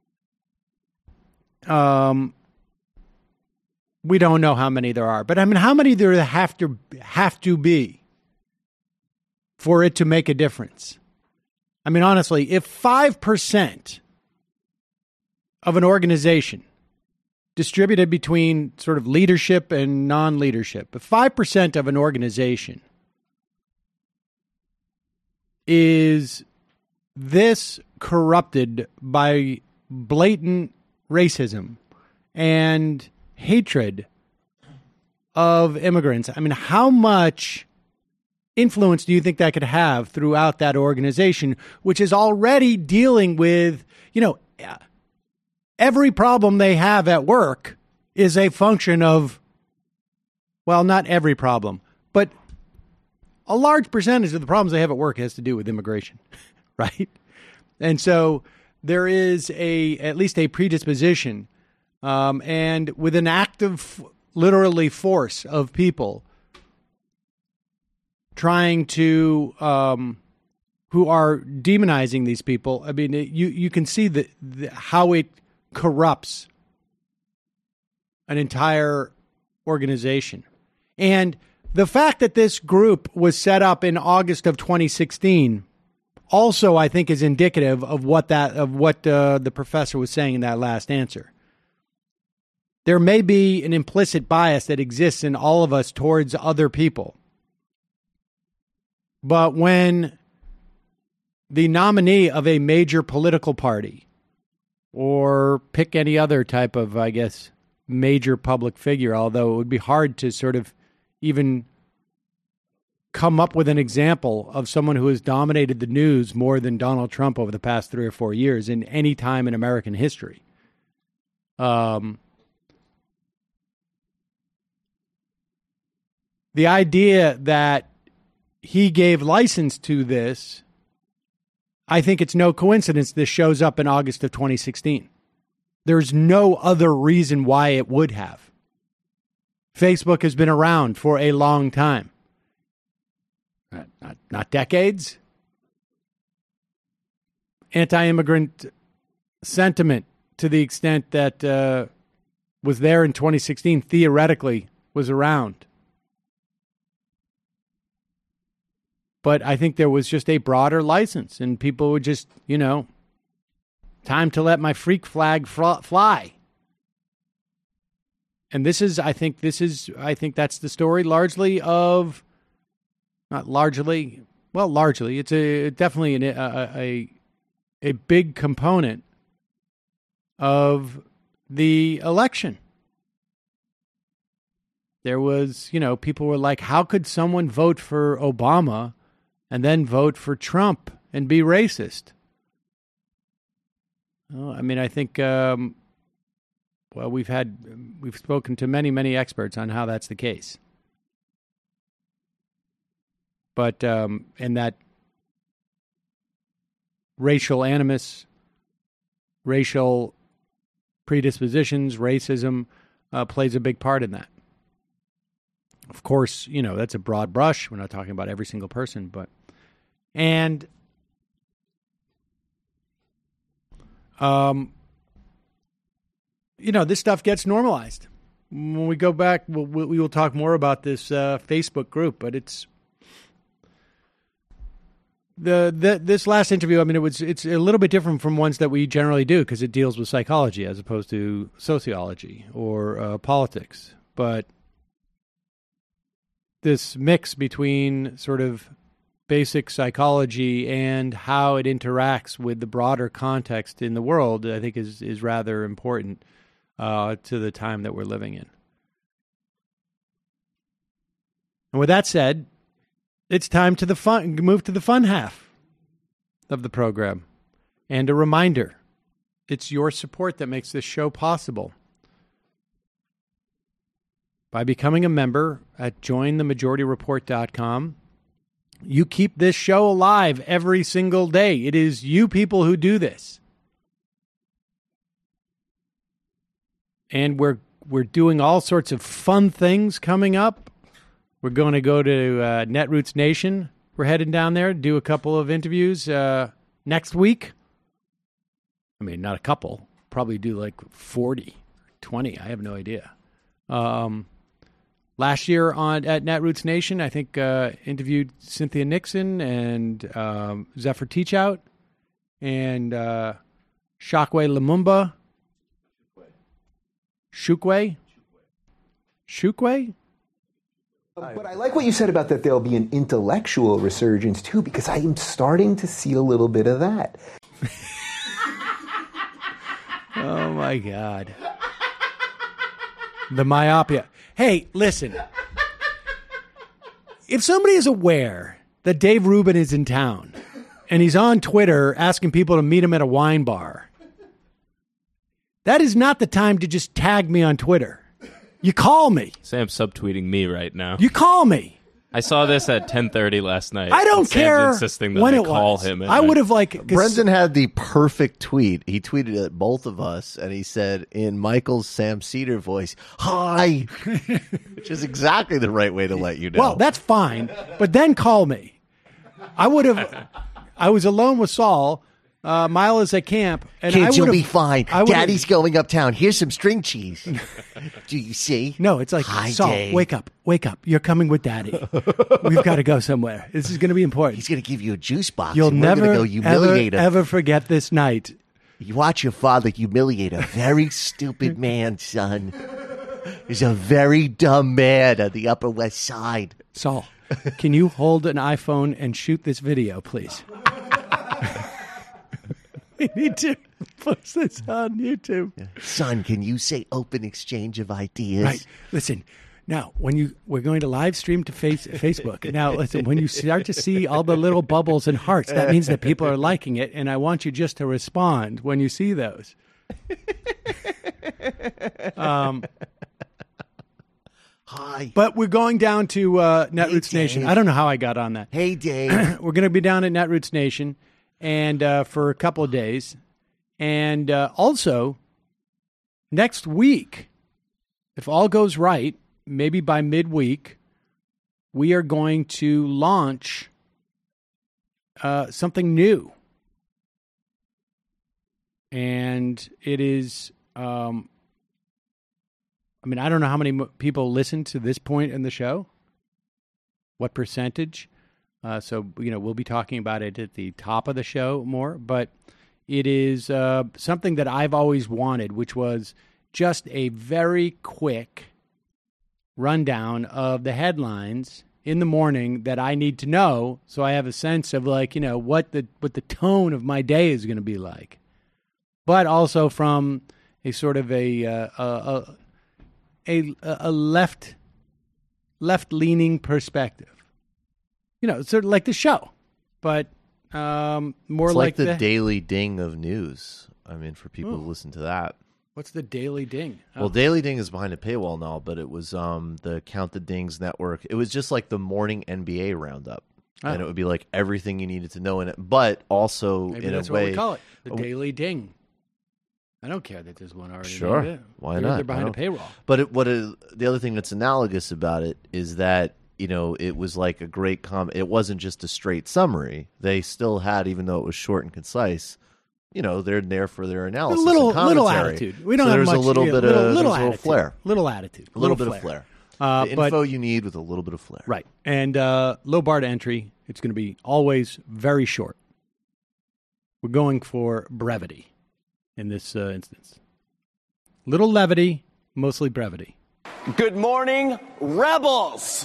Um, we don't know how many there are, but I mean, how many there have to have to be for it to make a difference? I mean, honestly, if five percent of an organization distributed between sort of leadership and non-leadership, if five percent of an organization is this corrupted by blatant racism and hatred of immigrants, I mean, how much influence do you think that could have throughout that organization, which is already dealing with, you know, every problem they have at work is a function of, well, not every problem, but a large percentage of the problems they have at work has to do with immigration, right? And so there is a at least a predisposition um, and with an active, literally, force of people trying to, um, who are demonizing these people. I mean, it, you you can see the, the how it corrupts an entire organization. And the fact that this group was set up in August of twenty sixteen also, I think, is indicative of what that of what uh, the professor was saying in that last answer. There may be an implicit bias that exists in all of us towards other people. But when the nominee of a major political party, or pick any other type of, I guess, major public figure, although it would be hard to sort of even come up with an example of someone who has dominated the news more than Donald Trump over the past three or four years in any time in American history. Um, the idea that he gave license to this, I think it's no coincidence this shows up in August of twenty sixteen. There's no other reason why it would have. Facebook has been around for a long time. Not, not, not decades. Anti-immigrant sentiment, to the extent that uh, was there in twenty sixteen, theoretically was around. But I think there was just a broader license, and people would just, you know, time to let my freak flag fly. And this is, I think, this is, I think that's the story largely of, not largely, well, largely, it's a definitely an, a, a a big component of the election. There was, you know, people were like, how could someone vote for Obama and then vote for Trump and be racist? Well, I mean, I think, um, well, we've had, we've spoken to many, many experts on how that's the case. But, um, and that racial animus, racial predispositions, racism uh, plays a big part in that. Of course, you know, that's a broad brush. We're not talking about every single person, but, and, um, you know, this stuff gets normalized. When we go back, we'll, we will talk more about this uh, Facebook group, but it's, The, the this last interview, I mean, it was it's a little bit different from ones that we generally do because it deals with psychology as opposed to sociology or uh, politics. But this mix between sort of basic psychology and how it interacts with the broader context in the world, I think is is rather important uh, to the time that we're living in. And with that said, it's time to the fun, move to the fun half of the program. And a reminder, it's your support that makes this show possible. By becoming a member at join the majority report dot com, you keep this show alive every single day. It is you people who do this. And we're we're doing all sorts of fun things coming up. We're going to go to uh, Netroots Nation. We're heading down there, do a couple of interviews uh, next week. I mean, not a couple. Probably do like forty, twenty. I have no idea. Um, last year on at Netroots Nation, I think uh, interviewed Cynthia Nixon and um, Zephyr Teachout and uh, Shockway Lumumba. Chukwe? Chukwe? But I like what you said about that there'll be an intellectual resurgence, too, because I am starting to see a little bit of that. Oh, my God. The myopia. Hey, listen. If somebody is aware that Dave Rubin is in town and he's on Twitter asking people to meet him at a wine bar, that is not the time to just tag me on Twitter. You call me. Sam's subtweeting me right now. You call me. I saw this at ten thirty last night. I don't Sam's care insisting that when I it call was. him. I would have like Brendan had the perfect tweet. He tweeted at both of us, and he said in Michael's Sam Cedar voice, "Hi," which is exactly the right way to let you know. Well, that's fine, but then call me. I would have. I was alone with Saul, Uh, Mile is at camp. And Kids, I you'll would've- be fine. I would've- Daddy's going uptown. Here's some string cheese. Do you see? No, it's like, Hi, Saul, Dave. wake up, wake up. You're coming with Daddy. We've got to go somewhere. This is going to be important. He's going to give you a juice box. You'll and never, we're gonna go humiliate ever, him. ever forget this night. You watch your father humiliate a very stupid man, son. He's a very dumb man on the Upper West Side. Saul, can you hold an iPhone and shoot this video, please? We need to post this on YouTube. Son, can you say open exchange of ideas? Right. Listen, now, when you we're going to live stream to face, Facebook. Now, listen, when you start to see all the little bubbles and hearts, that means that people are liking it, and I want you just to respond when you see those. Um, Hi. But we're going down to uh, Netroots Hey, Nation. Dave. I don't know how I got on that. Hey, Dave. We're going to be down at Netroots Nation and uh, for a couple of days. And uh, also, next week, if all goes right, maybe by midweek, we are going to launch uh, something new. And it is, um, I mean, I don't know how many mo- people listen to this point in the show, what percentage. Uh, so, you know, we'll be talking about it at the top of the show more, but it is uh, something that I've always wanted, which was just a very quick rundown of the headlines in the morning that I need to know, so I have a sense of, like, you know, what the what the tone of my day is going to be like, but also from a sort of a uh, a, a a left left leaning perspective. You know, sort of like the show, but um, more it's like, like the, the daily ding of news. I mean, for people Ooh. who listen to that. What's the Daily Ding? Oh. Well, Daily Ding is behind a paywall now, but it was um, the Count the Dings network. It was just like the morning N B A roundup, Oh. and it would be like everything you needed to know in it, but also Maybe in that's a what way. we call it, the Oh, Daily Ding. I don't care that there's one already. Sure, named it. why they're, not? They're behind I a don't- paywall. But it, what it, the other thing that's analogous about it is that, you know, it was like a great com. It wasn't just a straight summary. They still had, even though it was short and concise, you know, they're there for their analysis. A little, and little commentary. attitude. We don't so have there's much. a little yeah, bit little, of little there's a little attitude. flair, Little attitude. a little, bit of flair. Uh, the but- info you need with a little bit of flair. Right. And uh, low bar to entry. It's going to be always very short. We're going for brevity in this uh, instance. Little levity, mostly brevity. Good morning, rebels.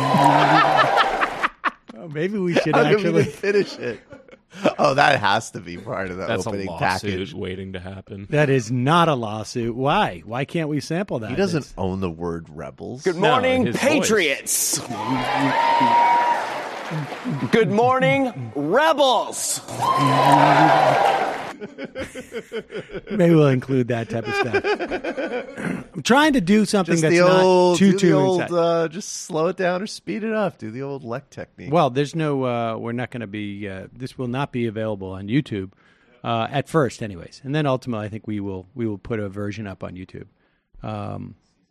Oh, maybe we should How come we actually didn't finish it. Oh, that has to be part of the That's a opening lawsuit package. waiting to happen. That is not a lawsuit. Why? Why can't we sample that? He doesn't It's- own the word rebels. Good No, morning, his patriots. Good morning, rebels. Maybe we'll include that type of stuff. I'm trying to do something Just that's the old, not too do too the old inside. uh, just slow it down or speed it up. Do the old Lec technique. Well, there's no. Uh, we're not going to be. Uh, this will not be available on YouTube uh, at first, anyways, and then ultimately, I think we will. We will put a version up on YouTube. Um,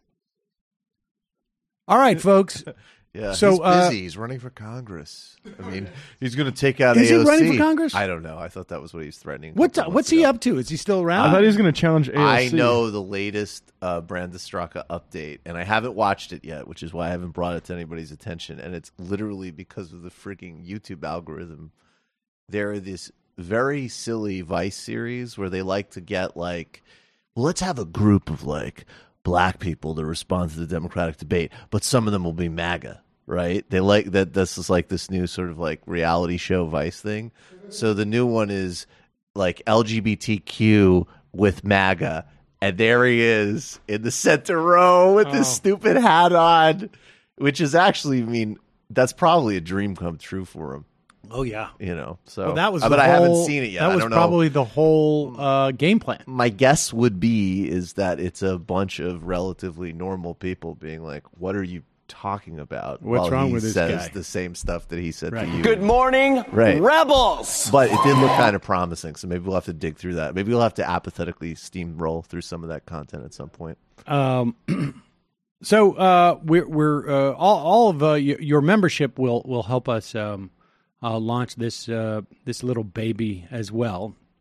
all right, folks. Yeah, so he's uh, busy. He's running for Congress. I mean, he's going to take out Is A O C. he running for Congress? I don't know. I thought that was what he was threatening. a What's couple what's months he ago. up to? Is he still around? I thought he was going to challenge A O C. I know the latest uh, Brandon Straka update, and I haven't watched it yet, which is why I haven't brought it to anybody's attention. And it's literally because of the freaking YouTube algorithm. There are this very silly Vice series where they like to get like, well, let's have a group of like black people to respond to the Democratic debate, but some of them will be MAGA. Right? They like that. This is like this new sort of like reality show Vice thing. So the new one is like L G B T Q with MAGA. And there he is in the center row with this Oh. stupid hat on, which is actually, I mean, that's probably a dream come true for him. Oh yeah. You know, so Well, that was. uh, the but I haven't whole- seen it yet. That I was don't know. probably the whole uh, game plan. My guess would be is that it's a bunch of relatively normal people being like, "What are you talking about?" What's while wrong he with this says guy? the same stuff that he said Right. to you. Good morning, Right. rebels. But it did look kind of promising, so maybe we'll have to dig through that. Maybe we'll have to apathetically steamroll through some of that content at some point. Um, so uh, we're we're uh, all all of uh, your, your membership will will help us um, uh, launch this uh, this little baby as well.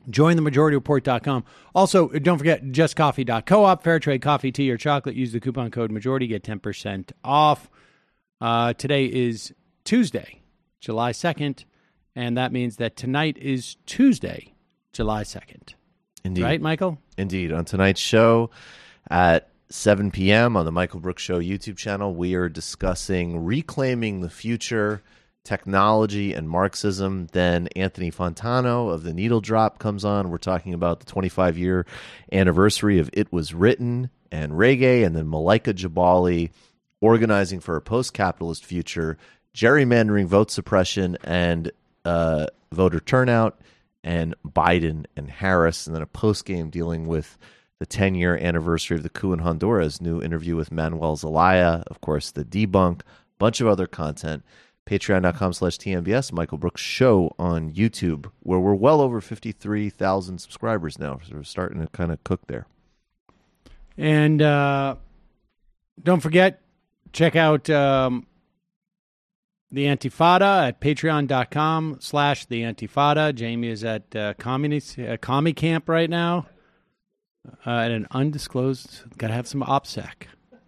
join the majority report dot com. Also, don't forget just coffee dot coop, fair trade coffee, tea, or chocolate. Use the coupon code majority, get ten percent off. Uh, today is Tuesday, July second, and that means that tonight is Tuesday, July second. Indeed. Right, Michael? Indeed. On tonight's show at seven p.m. on the Michael Brooks Show YouTube channel, we are discussing Reclaiming the Future, Technology and Marxism. Then Anthony Fontano of The Needle Drop comes on. We're talking about the twenty-five year anniversary of It Was Written and reggae. And then Malaika Jabali, Organizing for a Post-Capitalist Future, Gerrymandering, Vote Suppression, and uh, Voter Turnout, and Biden and Harris. And then a post-game dealing with the ten year anniversary of the coup in Honduras. New interview with Manuel Zelaya. Of course, the debunk. Bunch of other content. Patreon.com slash TMBS, Michael Brooks Show on YouTube, where we're well over fifty-three thousand subscribers now. So we're starting to kind of cook there. And uh, don't forget, check out um, the Antifada at patreon.com slash the Antifada. Jamie is at uh, communist, uh, commie camp right now uh, at an undisclosed, got to have some OPSEC.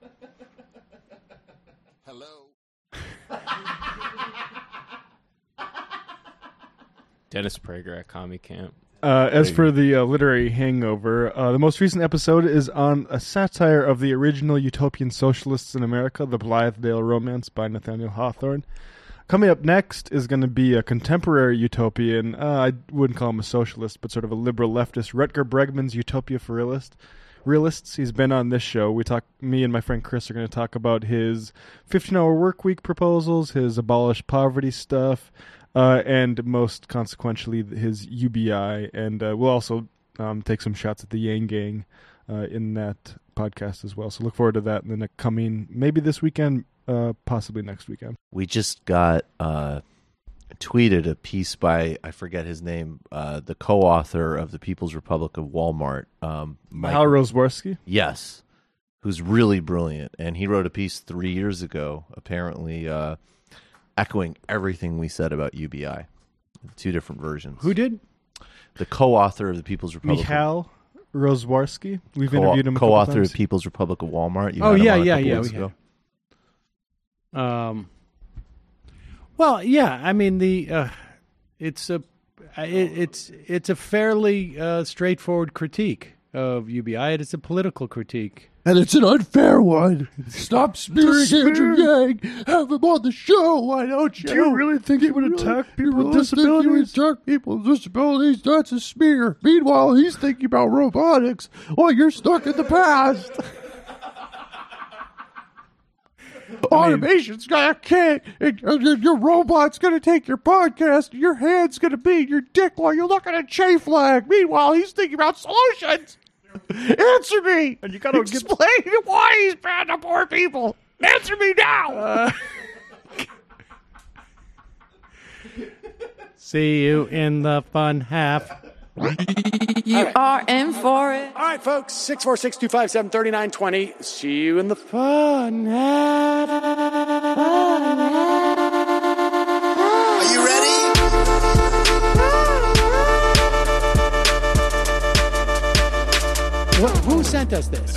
Dennis Prager at Commie Camp. Uh, as for the uh, literary hangover, uh, the most recent episode is on a satire of the original utopian socialists in America, The Blythedale Romance by Nathaniel Hawthorne. Coming up next is going to be a contemporary utopian. Uh, I wouldn't call him a socialist, but sort of a liberal leftist. Rutger Bregman's Utopia for Realist. Realists. He's been on this show. We talk. Me and my friend Chris are going to talk about his fifteen hour work week proposals, his abolish poverty stuff, Uh, and most consequentially, his U B I. And uh, we'll also um, take some shots at the Yang Gang uh, in that podcast as well. So look forward to that in the next coming, maybe this weekend, uh, possibly next weekend. We just got uh, tweeted a piece by, I forget his name, uh, the co-author of The People's Republic of Walmart. Um, Hal Rosworski? Yes, who's really brilliant. And he wrote a piece three years ago, apparently uh, echoing everything we said about U B I. Two different versions. Who did? The co-author of The People's Republic. Michal Rosworski. We've co- interviewed him a co-author couple times. of People's Republic of Walmart. You oh, had him yeah, on a yeah, couple yeah. weeks We ago. had. Um, well, yeah, I mean, the uh, it's a it, it's it's a fairly uh, straightforward critique of U B I. It's a political critique. And it's an unfair one. Stop smearing Andrew Yang. Have him on the show. Why don't you? Do you really think he would attack people with disabilities? He would attack people with disabilities. That's a smear. Meanwhile, he's thinking about robotics while you're stuck in the past. Automation's got a kid. And your, your robot's going to take your podcast. And your hand's going to be in your dick while you're looking at J flag. Meanwhile, he's thinking about solutions. Answer me! And you gotta explain get... why he's bad to poor people. Answer me now. Uh... See you in the fun half. You are in for it. All right, folks. Six four six two five seven thirty nine twenty. See you in the fun half. Are you ready? What, who sent us this?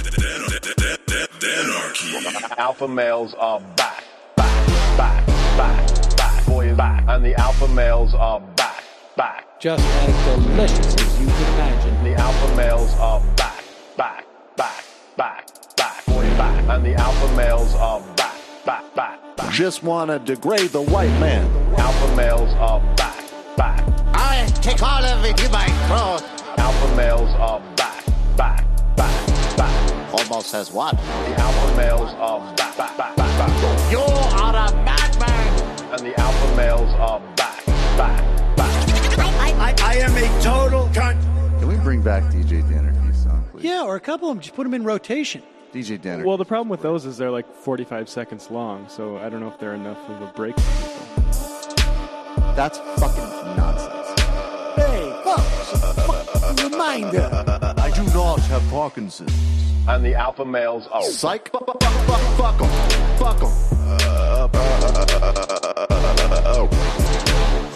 Alpha males are back, back, back, back, back, boys back, and the alpha males are back, back. Just as delicious as you can imagine. The alpha males are back, back, back, back, back, boys back, and the alpha males are back, back, back, back. Just want to degrade the white man. Alpha males are back, back. I take all of it in my throat. Alpha males are back, back. Back, back. Almost says what? The alpha males are back, back, back, back, back. You are a madman! And the alpha males are back, back, back. I, I, I am a total cunt. Can we bring back D J Danergy's song, please? Yeah, or a couple of them. Just put them in rotation. D J Danergy. Well, the problem with those is they're like forty-five seconds long, so I don't know if they're enough of a break for people. That's fucking nonsense. Hey, folks, a reminder. I do not have Parkinson's. And the alpha males are... Psych. Fuck em. Fuck em. Fuck em.